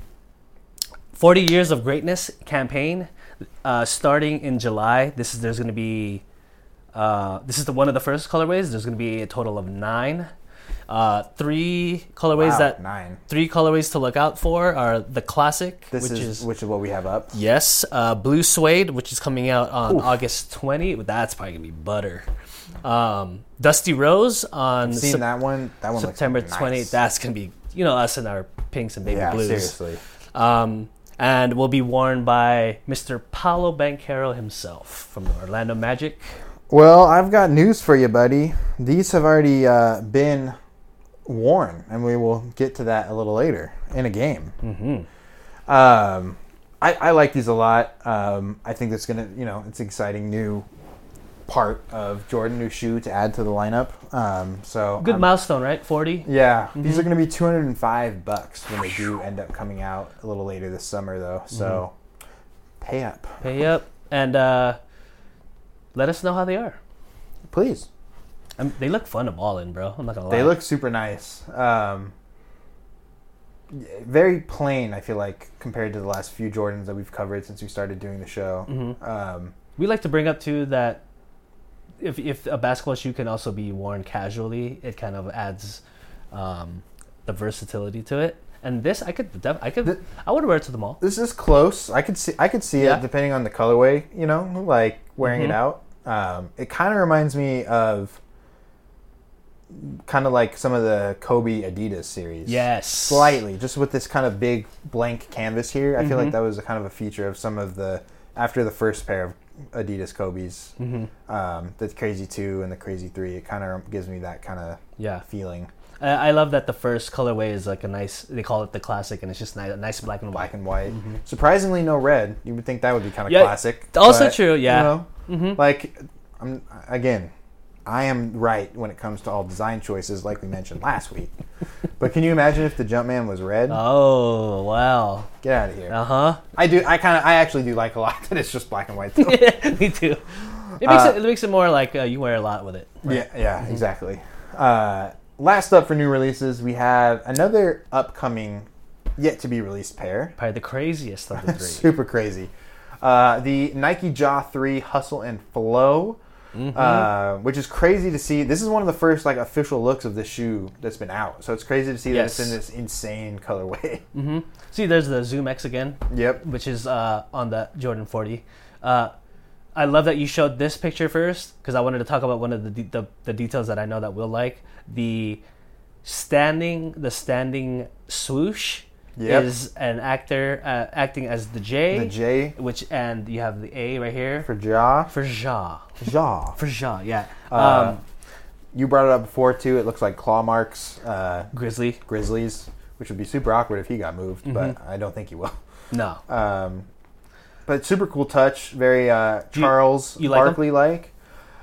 S1: forty Years of Greatness campaign, uh, starting in July. This is there's going to be uh, this is the one of the first colorways. There's going to be a total of nine. Uh, three colorways
S2: Wow,
S1: that
S2: nine.
S1: three colorways to look out for are the classic,
S2: This
S1: which
S2: is,
S1: is,
S2: which is what we have up.
S1: yes, uh, blue suede, which is coming out on
S2: Oof.
S1: August twentieth. That's probably gonna be butter. Um, Dusty Rose on
S2: Seen
S1: Sep-
S2: that one? That one
S1: September
S2: looks nice.
S1: twentieth. That's gonna be, you know, us and our pinks and baby
S2: yeah,
S1: blues.
S2: seriously.
S1: Um, and will be worn by Mister Paolo Banchero himself from the Orlando Magic.
S2: Well, I've got news for you, buddy. These have already uh, been worn, and we will get to that a little later in a game.
S1: Mm-hmm.
S2: Um, I, I like these a lot. Um, I think that's gonna, you know, it's an exciting new part of Jordan, new shoe to add to the lineup. Um, so
S1: Good
S2: I'm-
S1: milestone, right? forty.
S2: Yeah, these
S1: Mhm.
S2: are going to be two hundred five bucks when they do end up coming out a little later this summer, though. So pay up,
S1: Pay up and uh, let us know how they are.
S2: please.
S1: I mean, they look fun to ball in, bro. I'm not gonna lie.
S2: They look super nice. Um, very plain, I feel like, compared to the last few Jordans that we've covered since we started doing the show.
S1: Mhm.
S2: Um,
S1: We like to bring up too that if if a basketball shoe can also be worn casually, it kind of adds um, the versatility to it. And this, I could, def- I could,
S2: Th-
S1: I would wear it to the mall.
S2: this is close. I could see. I could see
S1: Yeah.
S2: it depending on the colorway. You know, like wearing
S1: Mhm.
S2: it out. Um, it kind of reminds me of kind of like some of the Kobe Adidas series.
S1: Yes,
S2: Slightly, just with this kind of big blank canvas here. I feel
S1: Mhm.
S2: like that was a kind of a feature of some of the after the first pair of Adidas Kobe's,
S1: hmm
S2: um, the Crazy Two and the Crazy Three. It kind of gives me that kind of
S1: Yeah,
S2: feeling,
S1: I, I love that the first colorway is like a nice. They call it the classic, and it's just nice, nice black and
S2: black
S1: white.
S2: and white.
S1: Mhm.
S2: Surprisingly, no red. You would think that would be kind of
S1: Yeah,
S2: classic.
S1: Also
S2: but,
S1: true. Yeah.
S2: You know,
S1: hmm
S2: like I'm again. I am right when it comes to all design choices, like we mentioned last week. But can you imagine if the Jumpman was red?
S1: Oh wow.
S2: Get out of here!
S1: Uh huh.
S2: I do. I kind of. I actually do like a lot that it's just black and white. Though.
S1: Me too. It makes
S2: Uh,
S1: it, it makes it more like uh, you wear a lot with it. right?
S2: Yeah, yeah, exactly. Uh, last up for new releases, we have another upcoming, yet to be released pair.
S1: Probably the craziest of the three.
S2: Super crazy. Uh, the Nike Jaw three Hustle and Flow,
S1: Mhm.
S2: uh, which is crazy to see. This is one of the first like official looks of this shoe that's been out. So it's crazy to see that it's
S1: Yes.
S2: in this insane colorway.
S1: hmm See, there's the Zoom X again,
S2: Yep.
S1: which is uh, on the Jordan forty. Uh, I love that you showed this picture first because I wanted to talk about one of the, de- the the details that I know that we'll like. The standing, the standing swoosh
S2: Yep.
S1: is an actor uh, acting as the J,
S2: The J
S1: which and you have the A right here
S2: for Jaw.
S1: for Ja,
S2: Jaw.
S1: for Ja, yeah.
S2: Uh,
S1: um,
S2: You brought it up before too. It looks like claw marks, uh,
S1: Grizzly,
S2: Grizzlies, which would be super awkward if he got moved,
S1: Mhm.
S2: but I don't think he will.
S1: no.
S2: Um, but super cool touch, very uh,
S1: Do you-
S2: Charles
S1: you like 'em?
S2: Barkley like.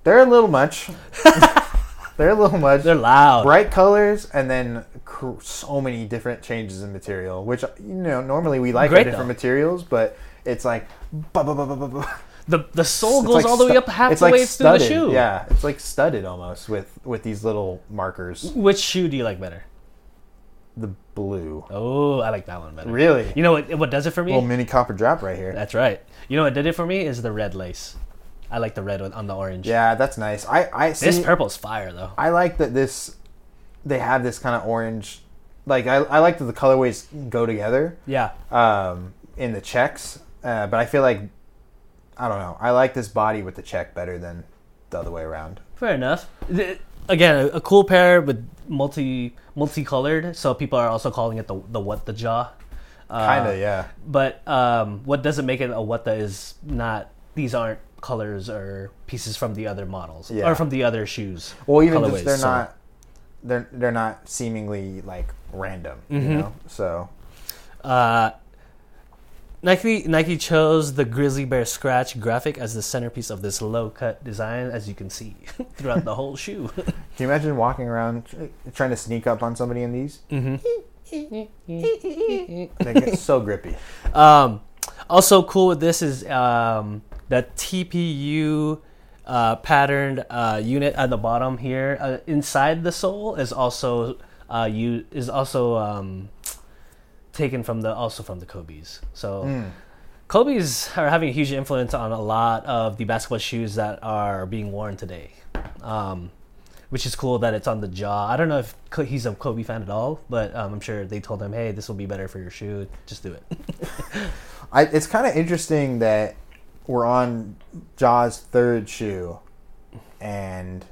S2: They're a little much. They're a little much.
S1: They're loud.
S2: Bright colors, and then cr- so many different changes in material, which, you know, normally we like our
S1: Great,
S2: different
S1: though.
S2: materials, but it's like... Bah, bah, bah, bah, bah, bah.
S1: The the sole
S2: It's
S1: goes
S2: like
S1: all the way
S2: stu-
S1: up half
S2: it's
S1: the
S2: like
S1: way through the
S2: studded.
S1: shoe.
S2: Yeah, it's like studded almost with, with these little markers.
S1: Which shoe do you like better?
S2: The blue.
S1: Oh, I like that one better.
S2: Really?
S1: You know what? What does it for me?
S2: Little mini copper drop right here.
S1: That's right. You know what did it for me is the red lace. I like the red one on the orange.
S2: Yeah, that's nice. I, I see,
S1: This purple's fire though.
S2: I like that this, they have this kind of orange, like I, I like that the colorways go together
S1: Yeah.
S2: um, in the checks, uh, but I feel like, I don't know, I like this body with the check better than the other way around.
S1: Fair enough. The- Again, a, a cool pair with multi multicolored, so people are also calling it the the what the jaw. Uh,
S2: Kinda, yeah.
S1: But um, what doesn't make it a what the is not. These aren't colors or pieces from the other models
S2: Yeah.
S1: or from the other shoes.
S2: Well, even
S1: colorways,
S2: just they're
S1: so-
S2: not, they're they're not seemingly like random, you
S1: Mhm.
S2: know. So
S1: Uh, Nike Nike chose the grizzly bear scratch graphic as the centerpiece of this low cut design, as you can see throughout the whole shoe.
S2: can you imagine walking around tr- trying to sneak up on somebody in these?
S1: mm-hmm.
S2: They get so grippy.
S1: Um, also cool with this is um, the T P U uh, patterned uh, unit at the bottom here. Uh, inside the sole is also uh, you is also um, taken from the also from the Kobe's. So
S2: Mm.
S1: Kobe's are having a huge influence on a lot of the basketball shoes that are being worn today. Um, which is cool that it's on the jaw. I don't know if Co- he's a Kobe fan at all, but um, I'm sure they told him, "Hey, this will be better for your shoe. Just do it."
S2: I, it's kind of interesting that we're on Ja's third shoe, and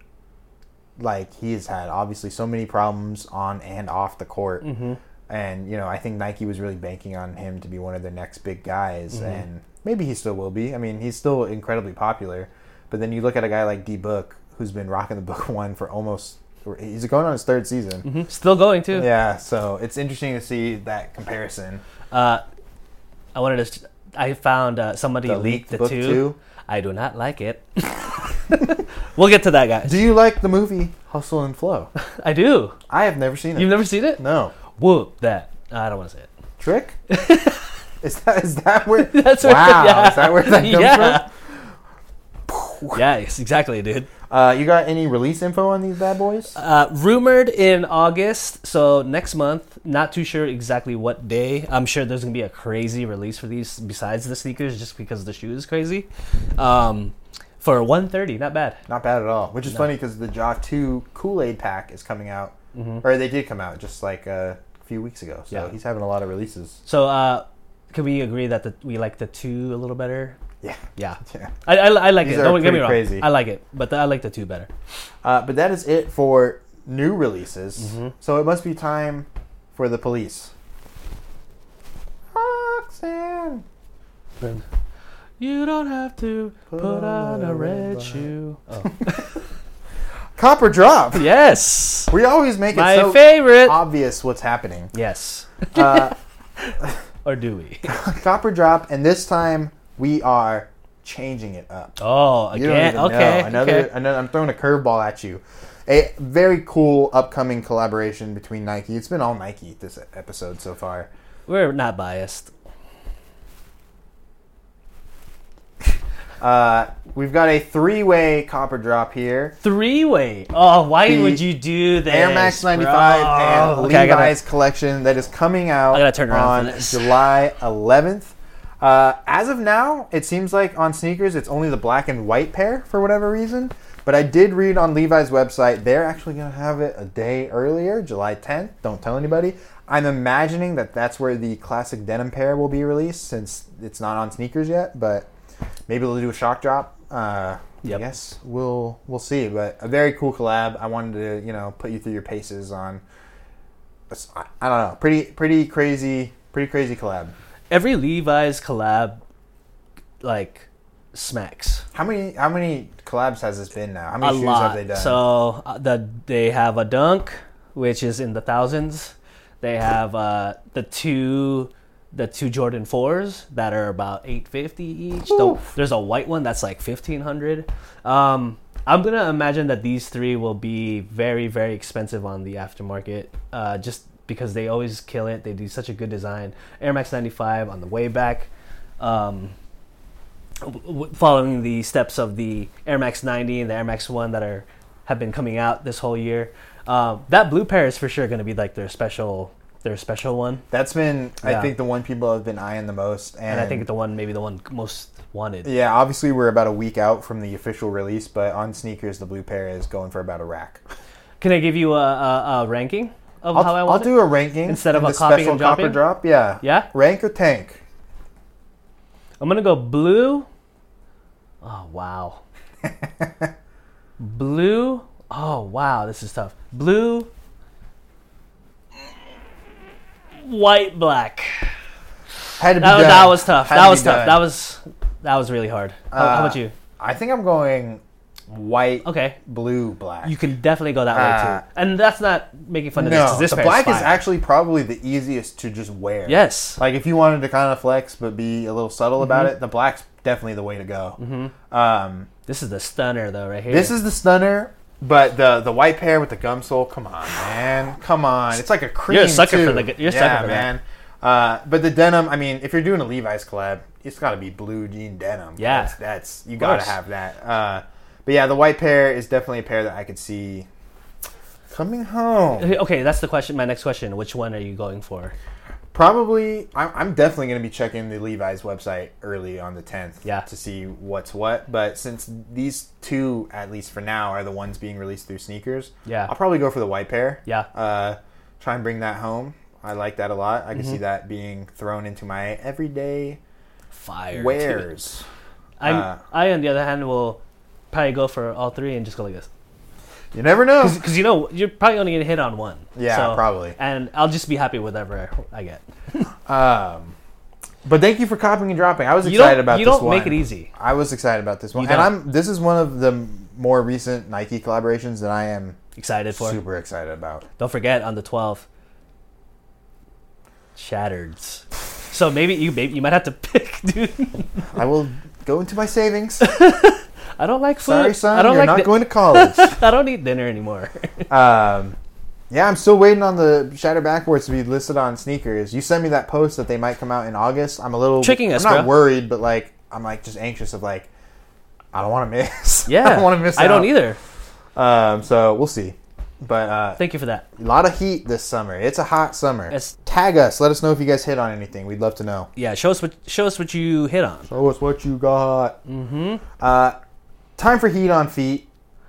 S2: like he's had obviously so many problems on and off the court,
S1: Mm-hmm.
S2: and you know I think Nike was really banking on him to be one of their next big guys,
S1: Mhm.
S2: and maybe he still will be. I mean, he's still incredibly popular, but then you look at a guy like D Book, who's been rocking the Book one for almost he's going on his third season.
S1: Mm-hmm. Still going too.
S2: Yeah, so it's interesting to see that comparison.
S1: Uh, I wanted to. I found uh, somebody
S2: The
S1: leaked
S2: leaked
S1: the
S2: Book
S1: two.
S2: two.
S1: I do not like it. We'll get to that, guys.
S2: Do you like the movie Hustle and Flow?
S1: I do.
S2: I have never seen it.
S1: You've never seen it?
S2: No.
S1: Whoop that. I don't want to say it.
S2: Trick? is that is that where?
S1: That's where-
S2: wow.
S1: yeah.
S2: Is that where that comes
S1: Yeah.
S2: from?
S1: Yes, exactly, dude.
S2: Uh, you got any release info on these bad boys?
S1: Uh, rumored in August, so next month. Not too sure exactly what day. I'm sure there's gonna be a crazy release for these besides the sneakers, just because the shoe is crazy. Um, for one thirty, not bad.
S2: Not bad at all. Which is
S1: No.
S2: funny because the Jaw two Kool-Aid pack is coming out,
S1: Mm-hmm.
S2: or they did come out just like a few weeks ago. So
S1: Yeah.
S2: he's having a lot of releases.
S1: So, uh, can we agree that the, we like the two a little better?
S2: Yeah.
S1: Yeah,
S2: Yeah.
S1: I, I, I like
S2: These
S1: it.
S2: are
S1: Don't get me
S2: pretty
S1: wrong.
S2: crazy.
S1: I like it, but the, I like the two better.
S2: Uh, but that is it for new releases.
S1: Mhm.
S2: So it must be time for the police. Roxanne.
S1: You don't have to put,
S2: Put
S1: on
S2: on
S1: a
S2: a
S1: red
S2: red
S1: shoe. Oh.
S2: Copper drop.
S1: Yes,
S2: We always make it
S1: my
S2: so
S1: favorite.
S2: obvious what's happening.
S1: Yes,
S2: Uh,
S1: or do we?
S2: copper drop, and this time we are changing it up.
S1: Oh,
S2: You don't
S1: again.
S2: even
S1: Okay.
S2: know. Another,
S1: okay.
S2: another, I'm throwing a curveball at you. A very cool upcoming collaboration between Nike. It's been all Nike this episode so far.
S1: We're not biased.
S2: Uh, we've got a three-way copper drop here.
S1: Three way. Oh, why
S2: The
S1: would you do this?
S2: Air Max ninety-five
S1: bro?
S2: and
S1: Okay, I gotta-
S2: Levi's collection that is coming out
S1: I gotta turn around
S2: on
S1: for this.
S2: July eleventh. Uh, as of now, it seems like on sneakers it's only the black and white pair for whatever reason. But I did read on Levi's website they're actually going to have it a day earlier, July tenth. Don't tell anybody. I'm imagining that that's where the classic denim pair will be released since it's not on sneakers yet. But maybe they'll do a shock drop. Uh,
S1: Yep.
S2: I guess we'll we'll see. But a very cool collab. I wanted to you know put you through your paces on. I I don't know. Pretty pretty crazy. Pretty crazy collab.
S1: Every Levi's collab, like, smacks.
S2: How many how many collabs has this been now? How many
S1: A
S2: shoes
S1: lot.
S2: have they done?
S1: So uh, the they have a dunk, which is in the thousands. They have uh, the two the two Jordan fours that are about eight fifty each. The,
S2: Oof.
S1: there's a white one that's like fifteen hundred. Um, I'm gonna imagine that these three will be very, very expensive on the aftermarket, uh, just because they always kill it. They do such a good design. Air Max ninety-five on the way back, um, w- w- following the steps of the Air Max ninety and the Air Max one that are have been coming out this whole year. Um, that blue pair is for sure going to be like their special, their special one.
S2: That's been,
S1: Yeah.
S2: I think, the one people have been eyeing the most. And,
S1: And I think the one, maybe the one most wanted.
S2: yeah, obviously we're about a week out from the official release, but on sneakers, the blue pair is going for about a rack.
S1: Can I give you a, a, a ranking of
S2: I'll,
S1: how I
S2: I'll
S1: want
S2: do
S1: it?
S2: a ranking
S1: Instead of
S2: in
S1: a
S2: the
S1: copying
S2: special
S1: and
S2: copper
S1: dropping?
S2: drop. Yeah.
S1: Yeah?
S2: Rank or tank?
S1: I'm going to go blue. Oh, wow. Blue. Oh, wow. This is tough. Blue. White, black.
S2: Had to be
S1: That,
S2: done.
S1: that was tough.
S2: Had
S1: That
S2: to
S1: was
S2: be
S1: tough.
S2: done.
S1: That was that was really hard. How, how
S2: Uh,
S1: about you?
S2: I think I'm going white,
S1: Okay.
S2: blue, black.
S1: You can definitely go that way
S2: Uh,
S1: too. And that's not making fun of this
S2: no,
S1: because this
S2: the
S1: pair
S2: black
S1: is,
S2: is
S1: fire.
S2: actually probably the easiest to just wear.
S1: Yes.
S2: Like if you wanted to kind of flex but be a little subtle about
S1: Mm-hmm.
S2: it, the black's definitely the way to go. Mm-hmm. Um,
S1: This is the stunner though, right here.
S2: this is the stunner, but the the white pair with the gum sole. Come on, man. Come on. It's like a cream.
S1: You're a sucker
S2: too.
S1: for the- you're a
S2: yeah,
S1: sucker for that.
S2: man. Uh, but the denim. I mean, if you're doing a Levi's collab, it's got to be blue jean denim.
S1: Yeah.
S2: that's, that's you got to
S1: course.
S2: have that. Uh, but yeah, the white pair is definitely a pair that I could see coming home.
S1: Okay, that's the question. My next question: which one are you going for?
S2: Probably, I'm, I'm definitely going to be checking the Levi's website early on the tenth
S1: Yeah.
S2: to see what's what. But since these two, at least for now, are the ones being released through sneakers,
S1: Yeah.
S2: I'll probably go for the white pair.
S1: Yeah.
S2: Uh, try and bring that home. I like that a lot. I can
S1: Mm-hmm.
S2: see that being thrown into my everyday
S1: Fire.
S2: wears.
S1: I'm,
S2: Uh,
S1: I, on the other hand, will probably go for all three and just go like this.
S2: You never know.
S1: Because you know you're probably only gonna hit on one.
S2: Yeah,
S1: So-
S2: probably.
S1: And I'll just be happy with whatever I get.
S2: Um, but thank you for copying and dropping. I was
S1: You
S2: excited
S1: don't,
S2: about
S1: you
S2: this
S1: don't
S2: one.
S1: make it easy.
S2: I was excited about this one,
S1: You
S2: and
S1: don't.
S2: I'm. This is one of the more recent Nike collaborations that I am
S1: Excited for.
S2: super excited about.
S1: Don't forget on the twelfth, Shattereds. So maybe you maybe you might have to pick, dude.
S2: I will go into my savings.
S1: I don't like food.
S2: Sorry, son,
S1: I don't
S2: you're
S1: like
S2: not
S1: di-
S2: going to college.
S1: I don't eat dinner anymore.
S2: um, yeah, I'm still waiting on the Shatter Backboards to be listed on sneakers. You sent me that post that they might come out in August. I'm a little
S1: Tricking us,
S2: I'm not
S1: bro.
S2: worried, but like I'm like just anxious of like I don't want to miss.
S1: Yeah,
S2: I don't want to miss.
S1: I don't
S2: out.
S1: either.
S2: Um, so we'll see. But uh,
S1: Thank you for that.
S2: a lot of heat this summer. It's a hot summer.
S1: Yes.
S2: Tag us. Let us know if you guys hit on anything. We'd love to know.
S1: Yeah, show us what show us what you hit on.
S2: Show us what you got. Mm-hmm. Uh, time for heat on feet.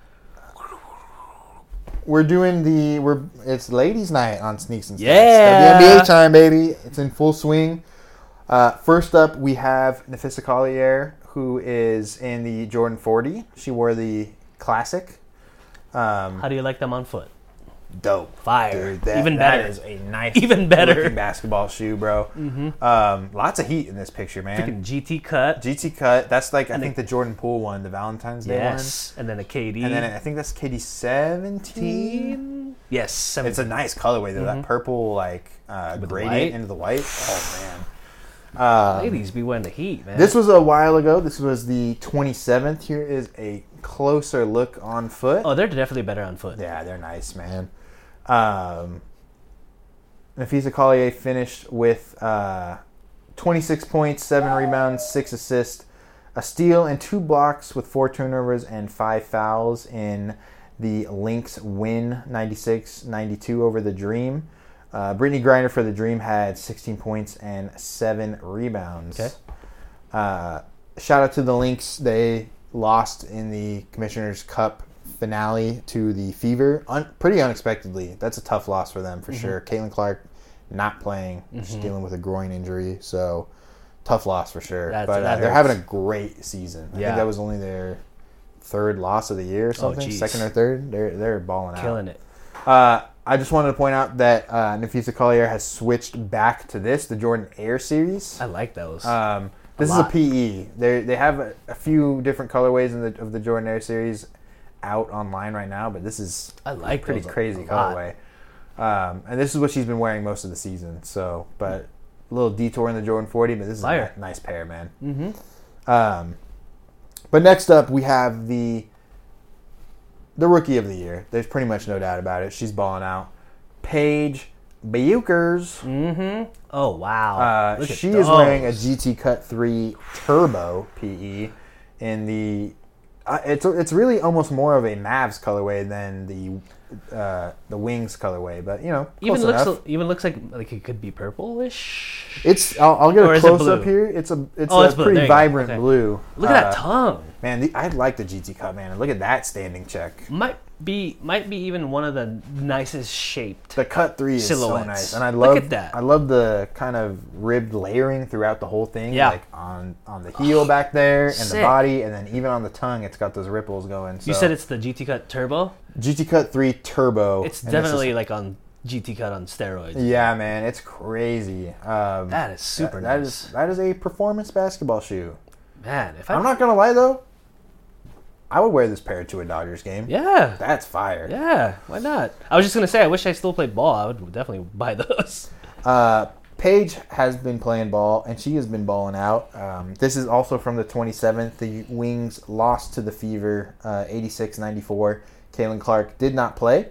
S2: We're doing the we're it's ladies' night on Sneaks and Stats.
S1: Yeah.
S2: W N B A time, baby. It's in full swing. Uh, first up, we have Nafisa Collier, who is in the Jordan forty. She wore the classic. Um,
S1: How do you like them on foot?
S2: dope,
S1: Fire.
S2: Dude, that,
S1: Even
S2: that
S1: better.
S2: is a nice,
S1: Even better.
S2: looking basketball shoe, bro. Mm-hmm. Um, lots of heat in this picture, man.
S1: Freaking G T cut.
S2: G T cut. That's like I
S1: And
S2: think the Jordan Poole one, the Valentine's Day
S1: Yes. And then a K D.
S2: one, and then I think that's K D seventeen.
S1: Yes. seventeen.
S2: It's a nice colorway though. That purple like uh,
S1: With the
S2: gradient
S1: white.
S2: into the white. Oh man. Uh,
S1: Ladies be wearing the heat, man.
S2: this was a while ago. This was the twenty-seventh. Here is a closer look on foot.
S1: Oh, they're definitely better on foot.
S2: Yeah, they're nice, man. Um, Nafisa Collier finished with uh, twenty-six points, seven rebounds, six assists, a steal, and two blocks with four turnovers and five fouls in the Lynx win ninety-six ninety-two over the Dream. Uh, Brittany Griner for the Dream had sixteen points and seven rebounds.
S1: Okay.
S2: Uh, shout out to the Lynx. They lost in the Commissioner's Cup finale to the Fever, Un- pretty unexpectedly. That's a tough loss for them for
S1: Mm-hmm.
S2: sure. Caitlin Clark not playing, she's dealing with a groin injury, so tough loss for sure.
S1: That's-
S2: but uh,
S1: that
S2: they're
S1: hurts.
S2: having a great season. I
S1: Yeah.
S2: think that was only their third loss of the year or something,
S1: geez.
S2: second or third. They're they're balling out.
S1: Killing it.
S2: Uh, I just wanted to point out that uh, Nafisa Collier has switched back to this, the Jordan Air series.
S1: I like those.
S2: Um, this
S1: A
S2: is a
S1: lot.
S2: P E. They they have a, a few different colorways in the, of the Jordan Air series out online right now, but this is
S1: I like
S2: pretty
S1: those a
S2: crazy
S1: lot.
S2: colorway. Um, and this is what she's been wearing most of the season. So, but a little detour in the Jordan forty, but this is
S1: Fire.
S2: a nice pair, man.
S1: Mm-hmm.
S2: Um, but next up, we have the the rookie of the year. There's pretty much no doubt about it. She's balling out. Paige Bueckers.
S1: Mm-hmm. Oh, wow.
S2: Uh,
S1: Look at
S2: she
S1: those.
S2: is wearing a G T Cut three Turbo P E in the. Uh, it's it's really almost more of a Mavs colorway than the uh, the Wings colorway, but you know, close
S1: even looks
S2: enough.
S1: even looks like like it could be purplish.
S2: It's. I'll, I'll get
S1: Or
S2: a
S1: is it
S2: close up
S1: blue?
S2: here. It's a it's
S1: Oh,
S2: a
S1: it's blue.
S2: pretty
S1: There you go.
S2: vibrant
S1: Okay.
S2: blue.
S1: Look at that
S2: Uh,
S1: tongue.
S2: Man, the, I like the G T Cut, man. Look at that standing check.
S1: Might be might be even one of the nicest shaped.
S2: The cut three is so
S1: Silhouettes.
S2: nice, and I
S1: Look
S2: love
S1: at that.
S2: I love the kind of ribbed layering throughout the whole thing.
S1: Yeah.
S2: Like on on the heel back there and the
S1: sick.
S2: body, and then even on the tongue, it's got those ripples going. So.
S1: You said it's the G T Cut Turbo.
S2: G T Cut three Turbo.
S1: It's
S2: and this
S1: definitely
S2: is-
S1: like on G T Cut on steroids.
S2: yeah, man, it's crazy. Um,
S1: That is super
S2: that- that
S1: nice.
S2: is- that is a performance basketball shoe.
S1: Man, if I
S2: I'm not gonna lie though, I would wear this pair to a Dodgers game.
S1: yeah.
S2: That's fire.
S1: Yeah, why not? I was just gonna say, I wish I still played ball. I would definitely buy those.
S2: Uh, Paige has been playing ball, and she has been balling out. Um, this is also from the twenty-seventh. The Wings lost to the Fever, uh, eighty-six ninety-four. Kaylin Clark did not play.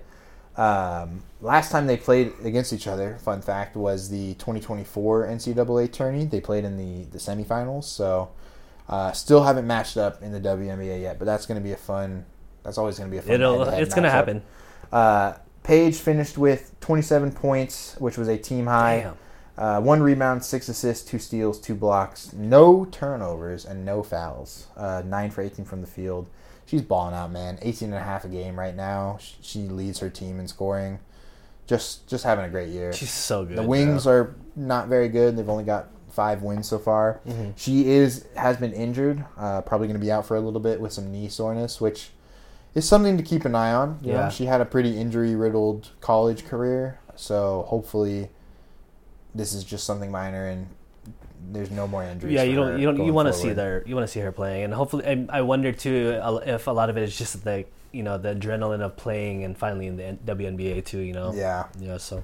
S2: Um, last time they played against each other, fun fact, was the twenty twenty-four N C double A tourney. They played in the, the semifinals, so uh, still haven't matched up in the W N B A yet, but that's going to be a fun, that's always going to be a fun
S1: It'll
S2: head-to-head
S1: it's gonna
S2: matchup.
S1: happen.
S2: Uh, Paige finished with twenty-seven points, which was a team high.
S1: Damn.
S2: Uh, one rebound, six assists, two steals, two blocks, no turnovers, and no fouls. Uh, nine for eighteen from the field. She's balling out, man. eighteen and a half a game right now. She, she leads her team in scoring. Just just having a great year.
S1: She's so good.
S2: The Wings are not very good. They've only got five wins so far.
S1: Mm-hmm.
S2: She is has been injured. Uh, probably going to be out for a little bit with some knee soreness, which is something to keep an eye on. You
S1: Yeah.
S2: know, she had a pretty injury-riddled college career, so hopefully this is just something minor and there's no more injuries.
S1: Yeah,
S2: for
S1: you don't
S2: her
S1: you don't you
S2: going
S1: want to see
S2: forward.
S1: their you want to see her playing, and hopefully and I wonder too if a lot of it is just the you know the adrenaline of playing and finally in the W N B A too. You know.
S2: Yeah.
S1: Yeah. So.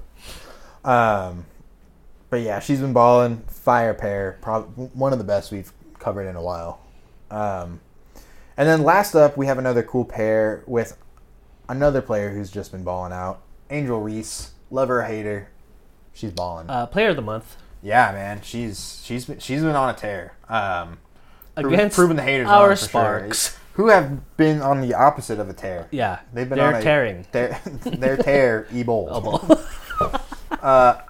S2: Um, but yeah, she's been balling. Fire pair, probably one of the best we've covered in a while. Um, and then last up, we have another cool pair with another player who's just been balling out. Angel Reese, love her or hate her, she's balling.
S1: Uh, player of the month
S2: yeah, man, she's she's been, she's been on a tear. Um, pro-
S1: against
S2: proving the haters
S1: our
S2: wrong, for
S1: Sparks.
S2: sure. Who have been on the opposite of a tear.
S1: Yeah,
S2: They've been
S1: they're
S2: on a
S1: tearing.
S2: Their their tear e-bowl.
S1: Oh, ball.
S2: Uh,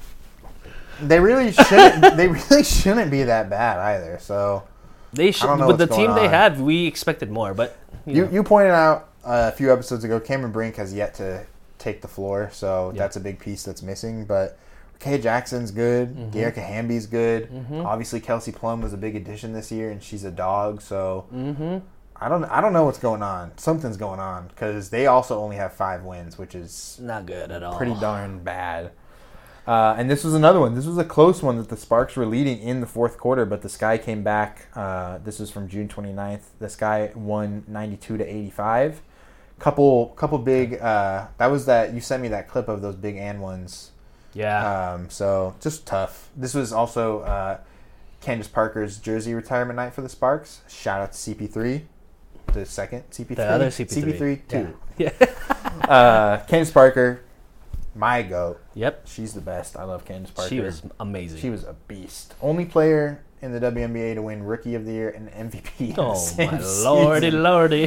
S2: they really shouldn't. They really shouldn't be that bad either. So
S1: They should.
S2: don't know
S1: With the
S2: what's
S1: team
S2: going
S1: they
S2: on.
S1: had, we expected more. But you,
S2: you
S1: know.
S2: you pointed out uh, a few episodes ago, Cameron Brink has yet to take the floor. So
S1: Yeah.
S2: that's a big piece that's missing. But Kay Jackson's good.
S1: Mhm.
S2: Dearica Hamby's good.
S1: Mhm.
S2: Obviously, Kelsey Plum was a big addition this year, and she's a dog. So
S1: Mm-hmm.
S2: I don't I don't know what's going on. Something's going on because they also only have five wins, which is
S1: Not good at all.
S2: pretty darn bad. Uh, and this was another one. This was a close one that the Sparks were leading in the fourth quarter, but the Sky came back. Uh, this was from June twenty-ninth. The Sky won ninety-two to eighty-five. Couple couple big. Uh, that was that you sent me that clip of those big and ones.
S1: Yeah.
S2: Um, so just tough. This was also uh, Candace Parker's jersey retirement night for the Sparks. Shout out to C P three, the second C P three.
S1: The other C P three.
S2: C P three two.
S1: Yeah.
S2: uh, Candace Parker, my goat.
S1: Yep.
S2: She's the best. I love Candace Parker.
S1: She was amazing.
S2: She was a beast. Only player in the W N B A to win Rookie of the Year and M V P. in the
S1: Oh
S2: same
S1: my lordy,
S2: season.
S1: lordy.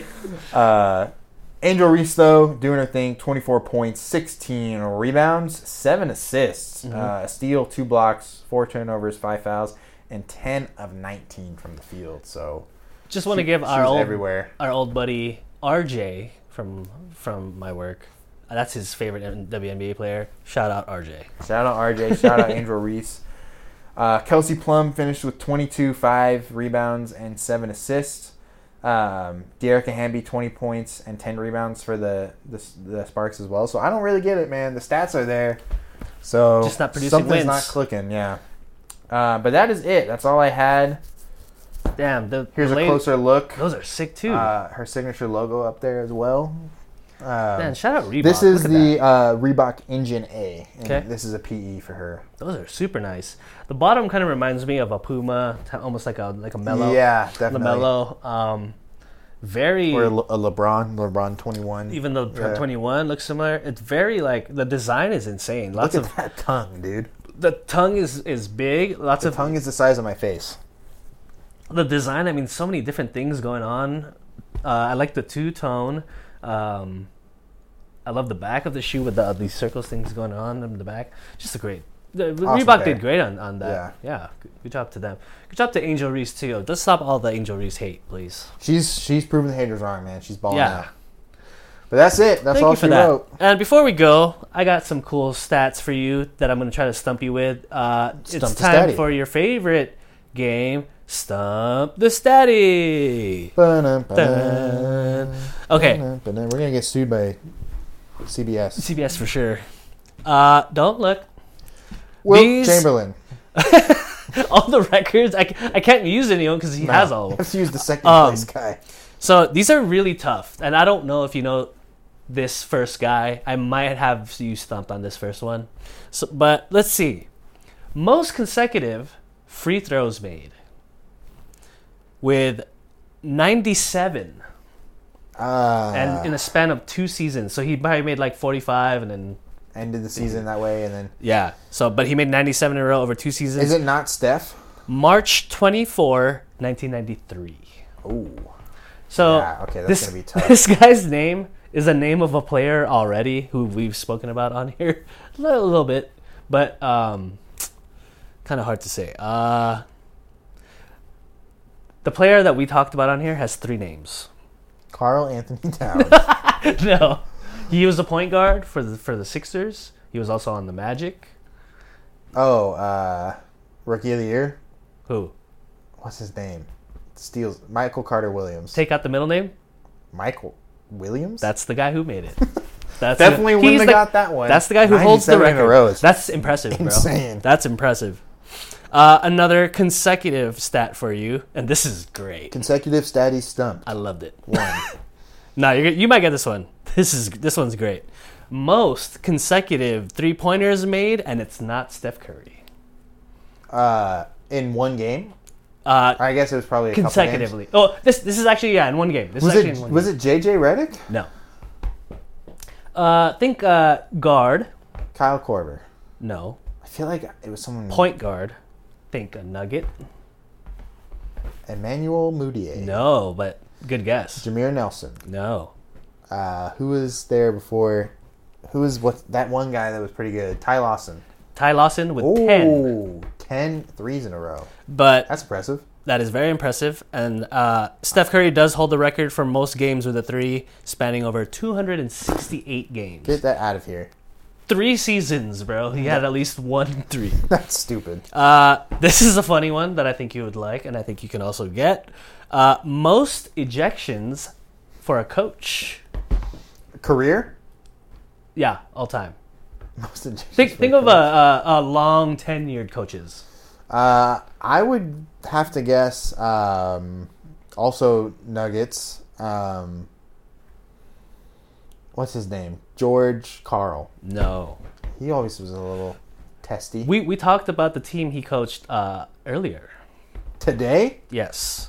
S2: Uh, Angel Reese, though, doing her thing. twenty-four points, sixteen rebounds, seven assists,
S1: Mhm.
S2: uh, a steal, two blocks, four turnovers, five fouls, and ten of nineteen from the field. So
S1: Just want to
S2: she-
S1: give
S2: she
S1: our
S2: was
S1: old
S2: everywhere.
S1: our old buddy R J from from my work. That's his favorite W N B A player. Shout out R J.
S2: Shout out R J. Shout out Angel Reese. Uh, Kelsey Plum finished with twenty-two, five rebounds, and seven assists. Um, Dearica Hamby, twenty points and ten rebounds for the, the the Sparks as well. So I don't really get it, man. The stats are there. So
S1: Just not producing
S2: something's
S1: wins.
S2: not clicking, yeah. Uh, but that is it. That's all I had.
S1: Damn. The,
S2: Here's
S1: the
S2: a
S1: late-
S2: closer look.
S1: Those are sick too.
S2: Uh, her signature logo up there as well. Um,
S1: Man, shout out Reebok.
S2: this is
S1: Look at
S2: the
S1: that.
S2: uh, Reebok Engine A. And
S1: Okay.
S2: This is a P E for her.
S1: Those are super nice. The bottom kind of reminds me of a Puma, t- almost like a like a mellow.
S2: Yeah, definitely.
S1: LaMelo. Um, Very,
S2: Or a, Le- a LeBron, LeBron twenty-one.
S1: even though
S2: Yeah.
S1: twenty-one looks similar, it's very like the design is insane. Lots
S2: Look at
S1: of
S2: that tongue, dude.
S1: the tongue is is big. Lots
S2: The
S1: of
S2: tongue is the size of my face.
S1: the design. I mean, so many different things going on. Uh, I like the two tone. Um, I love the back of the shoe with the these circles things going on in the back. Just a great. The,
S2: Awesome
S1: Reebok
S2: pair.
S1: did great on, on that.
S2: Yeah.
S1: Yeah. Good, good job to them. Good job to Angel Reese too. Let's stop all the Angel Reese hate, please.
S2: She's she's proven the haters wrong, man. She's balling
S1: Yeah.
S2: out. But that's it. That's
S1: Thank
S2: all
S1: you for
S2: she
S1: that.
S2: wrote.
S1: And before we go, I got some cool stats for you that I'm going to try to stump you with. Uh,
S2: Stump
S1: it's
S2: the
S1: time
S2: Statty.
S1: for your favorite game, Stump the Statty.
S2: Ba-dum-ba-dum.
S1: Okay,
S2: Ba-dum-ba-dum. We're gonna get sued by C B S.
S1: C B S for sure. Uh, don't look.
S2: Will
S1: These-
S2: Chamberlain.
S1: All the records, I, c- I can't use any of them because he
S2: No,
S1: has all of
S2: you
S1: them.
S2: have to use the second
S1: Um,
S2: place guy.
S1: So these are really tough, and I don't know if you know this first guy. I might have you stumped on this first one. So, but let's see. Most consecutive free throws made with ninety-seven,
S2: Uh,
S1: and in a span of two seasons. So he probably made like forty-five, and then
S2: ended the season that way, and then
S1: yeah. So, but he made ninety-seven in a row over two seasons.
S2: is it not Steph?
S1: March twenty-fourth, nineteen ninety-three.
S2: Oh,
S1: So
S2: yeah. Okay, that's
S1: this,
S2: gonna be tough.
S1: this guy's name is a name of a player already who we've spoken about on here a little, little bit, but um, kind of hard to say. Uh, the player that we talked about on here has three names.
S2: Carl Anthony Towns.
S1: No, he was a point guard for the for the Sixers. He was also on the Magic.
S2: oh, uh, Rookie of the Year.
S1: Who?
S2: What's his name? Steals Michael Carter Williams.
S1: Take out the middle name.
S2: Michael Williams.
S1: That's the guy who made it. That's
S2: definitely
S1: the,
S2: wouldn't
S1: he's
S2: have
S1: the-
S2: got that one.
S1: That's the guy who holds the
S2: ninety-seven in a
S1: record.
S2: row is
S1: That's impressive, bro.
S2: insane.
S1: That's impressive. Uh, another consecutive stat for you, and this is great.
S2: consecutive statty stump.
S1: I loved it.
S2: One.
S1: No, you're, you might get this one. This is this one's great. Most consecutive three pointers made, and it's not Steph Curry.
S2: uh, in one game.
S1: Uh,
S2: I guess it was probably a
S1: consecutively. Oh, this this is actually yeah in one game. This
S2: Couple
S1: is
S2: games.
S1: actually
S2: Was
S1: in one
S2: it was
S1: game.
S2: it J J Redick?
S1: No. Uh, think uh, guard.
S2: Kyle Korver.
S1: No.
S2: I feel like it was someone.
S1: Point guard. Think a Nugget.
S2: Emmanuel Mudiay.
S1: No, but good guess.
S2: Jameer Nelson.
S1: No.
S2: Uh, who was there before? Who was what? That one guy that was pretty good. Ty Lawson.
S1: Ty Lawson with ten.
S2: Ooh, ten threes in a row.
S1: But
S2: That's impressive.
S1: that is very impressive. And uh, Steph Curry does hold the record for most games with a three, spanning over two hundred sixty-eight games.
S2: Get that out of here.
S1: Three seasons, bro. He had at least one three.
S2: That's stupid.
S1: Uh, this is a funny one that I think you would like, and I think you can also get. Uh, most ejections for a coach.
S2: Career?
S1: Yeah, all time.
S2: Most ejections
S1: Think
S2: for
S1: think
S2: a
S1: of a, a, a long tenured coaches.
S2: Uh, I would have to guess. Um, also Nuggets. Um, what's his name? George Karl.
S1: No.
S2: He always was a little testy.
S1: We we talked about the team he coached uh, earlier.
S2: Today?
S1: Yes.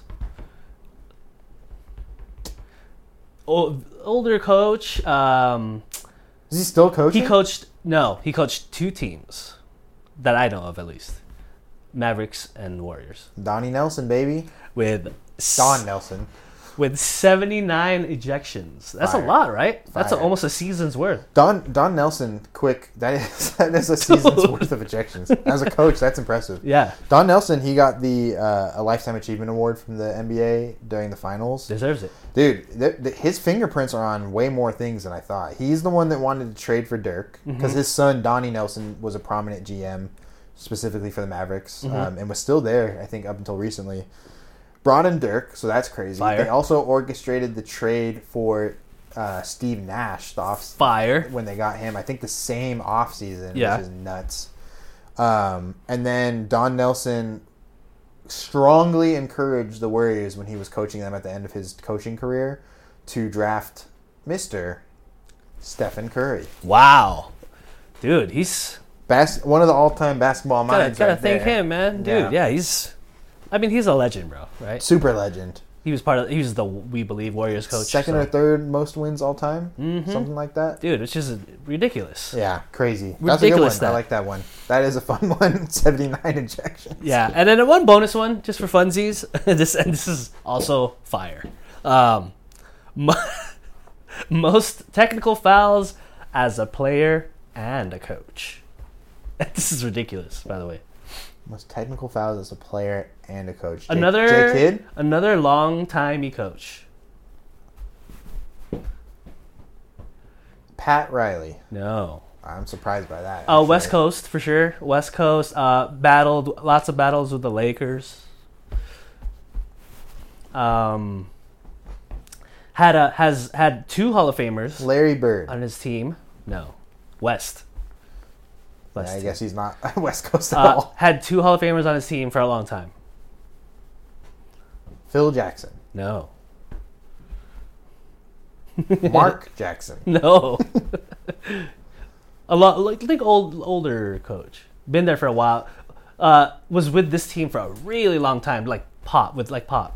S1: O- older coach. Um,
S2: Is he still coaching?
S1: he coached. No, he coached two teams that I know of, at least. Mavericks and Warriors.
S2: Donnie Nelson, baby.
S1: With s-
S2: Don Nelson.
S1: with seventy-nine ejections. That's
S2: Fire.
S1: a lot, right? That's a,
S2: Fire.
S1: almost a season's worth.
S2: Don Don Nelson, quick. That is that is a season's
S1: Dude.
S2: worth of ejections. As a coach, that's impressive.
S1: Yeah,
S2: Don Nelson, he got the uh, a lifetime achievement award from the N B A during the finals.
S1: deserves it.
S2: Dude, th- th- his fingerprints are on way more things than I thought. He's the one that wanted to trade for Dirk because
S1: Mm-hmm.
S2: his son Donnie Nelson was a prominent G M specifically for the Mavericks,
S1: Mm-hmm.
S2: um, and was still there, I think, up until recently. Brought in Dirk, so that's crazy.
S1: Fire.
S2: They also orchestrated the trade for uh, Steve Nash the off-
S1: Fire.
S2: when they got him. I think the same offseason,
S1: Yeah.
S2: which is nuts. Um, and then Don Nelson strongly encouraged the Warriors when he was coaching them at the end of his coaching career to draft Mister Stephen Curry.
S1: Wow, dude, he's
S2: Bas- one of the all-time basketball
S1: gotta
S2: minds.
S1: gotta
S2: right
S1: thank
S2: there.
S1: him, man. Dude,
S2: Yeah.
S1: yeah. he's. I mean, he's a legend, bro. Right?
S2: Super legend.
S1: He was part of. He was the We Believe Warriors coach.
S2: Second
S1: so.
S2: or third most wins all time,
S1: Mhm.
S2: something like that.
S1: Dude, it's just ridiculous.
S2: Yeah, crazy.
S1: Ridiculous
S2: That's a good one.
S1: stat.
S2: I like that one. That is a fun one. seventy-nine injections.
S1: Yeah, and then one bonus one just for funsies. this and this is also fire. Um, mo- most technical fouls as a player and a coach. This is ridiculous, by the way.
S2: Most technical fouls as a player and a coach. Jake,
S1: Another
S2: Jake Kidd?
S1: another long timey coach.
S2: Pat Riley.
S1: No.
S2: I'm surprised by that.
S1: Uh,
S2: actually.
S1: West Coast for sure. West Coast uh, battled lots of battles with the Lakers. Um, had a has had two Hall of Famers
S2: Larry Bird.
S1: on his team. No, West.
S2: Yeah,
S1: West
S2: I
S1: team.
S2: guess he's not West Coast at
S1: Uh,
S2: all.
S1: had two Hall of Famers on his team for a long time.
S2: Phil Jackson.
S1: No,
S2: Mark Jackson.
S1: no. a lot like think old older coach. Been there for a while. Uh, was with this team for a really long time. Like Pop with like Pop.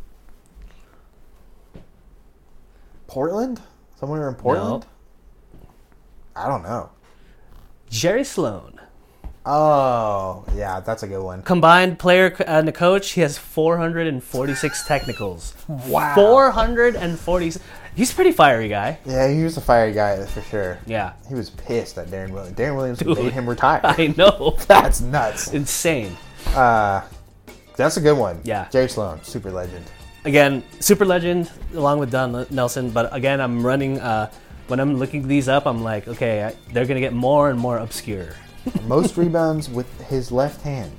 S2: Portland? Somewhere in Portland? I don't know.
S1: Jerry Sloan.
S2: Oh, yeah, that's a good one.
S1: Combined player and the coach, he has four hundred forty-six technicals.
S2: Wow.
S1: four hundred forty. He's a pretty fiery guy.
S2: Yeah, he was a fiery guy for sure.
S1: Yeah.
S2: He was pissed at Darren Williams. Darren Williams
S1: Dude.
S2: made him retire.
S1: I know.
S2: That's nuts.
S1: Insane.
S2: Uh, that's a good one.
S1: Yeah.
S2: Jerry Sloan, super legend.
S1: Again, super legend along with Don Nelson. But again, I'm running, uh, when I'm looking these up, I'm like, okay, I, they're going to get more and more obscure.
S2: Most rebounds with his left hand.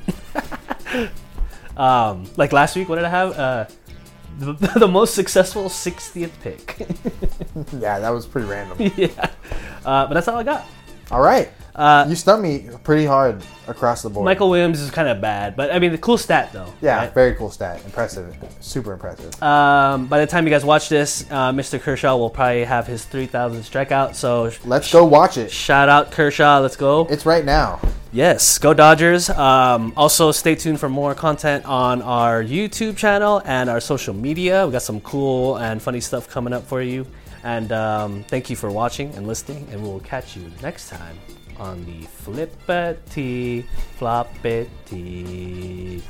S1: Um, like last week, what did I have? Uh, the, the most successful sixtieth pick.
S2: Yeah, that was pretty random.
S1: Yeah. Uh, but that's all I got.
S2: All right.
S1: Uh,
S2: You stumped me pretty hard across the board.
S1: Michael Williams is kind of bad, but I mean, the cool stat though.
S2: Yeah,
S1: right?
S2: very cool stat. Impressive. Super impressive.
S1: Um, by the time you guys watch this, uh, Mister Kershaw will probably have his three thousand strikeout. So
S2: Let's go watch it.
S1: shout out Kershaw. Let's go.
S2: It's right now.
S1: Yes, go Dodgers. Um, also, stay tuned for more content on our YouTube channel and our social media. We got some cool and funny stuff coming up for you. And um, thank you for watching and listening. And we'll catch you next time on the Flippity Floppity.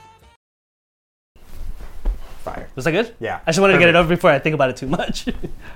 S2: Fire.
S1: Was that good?
S2: Yeah.
S1: I just wanted to get it
S2: Perfect.
S1: over before I think about it too much.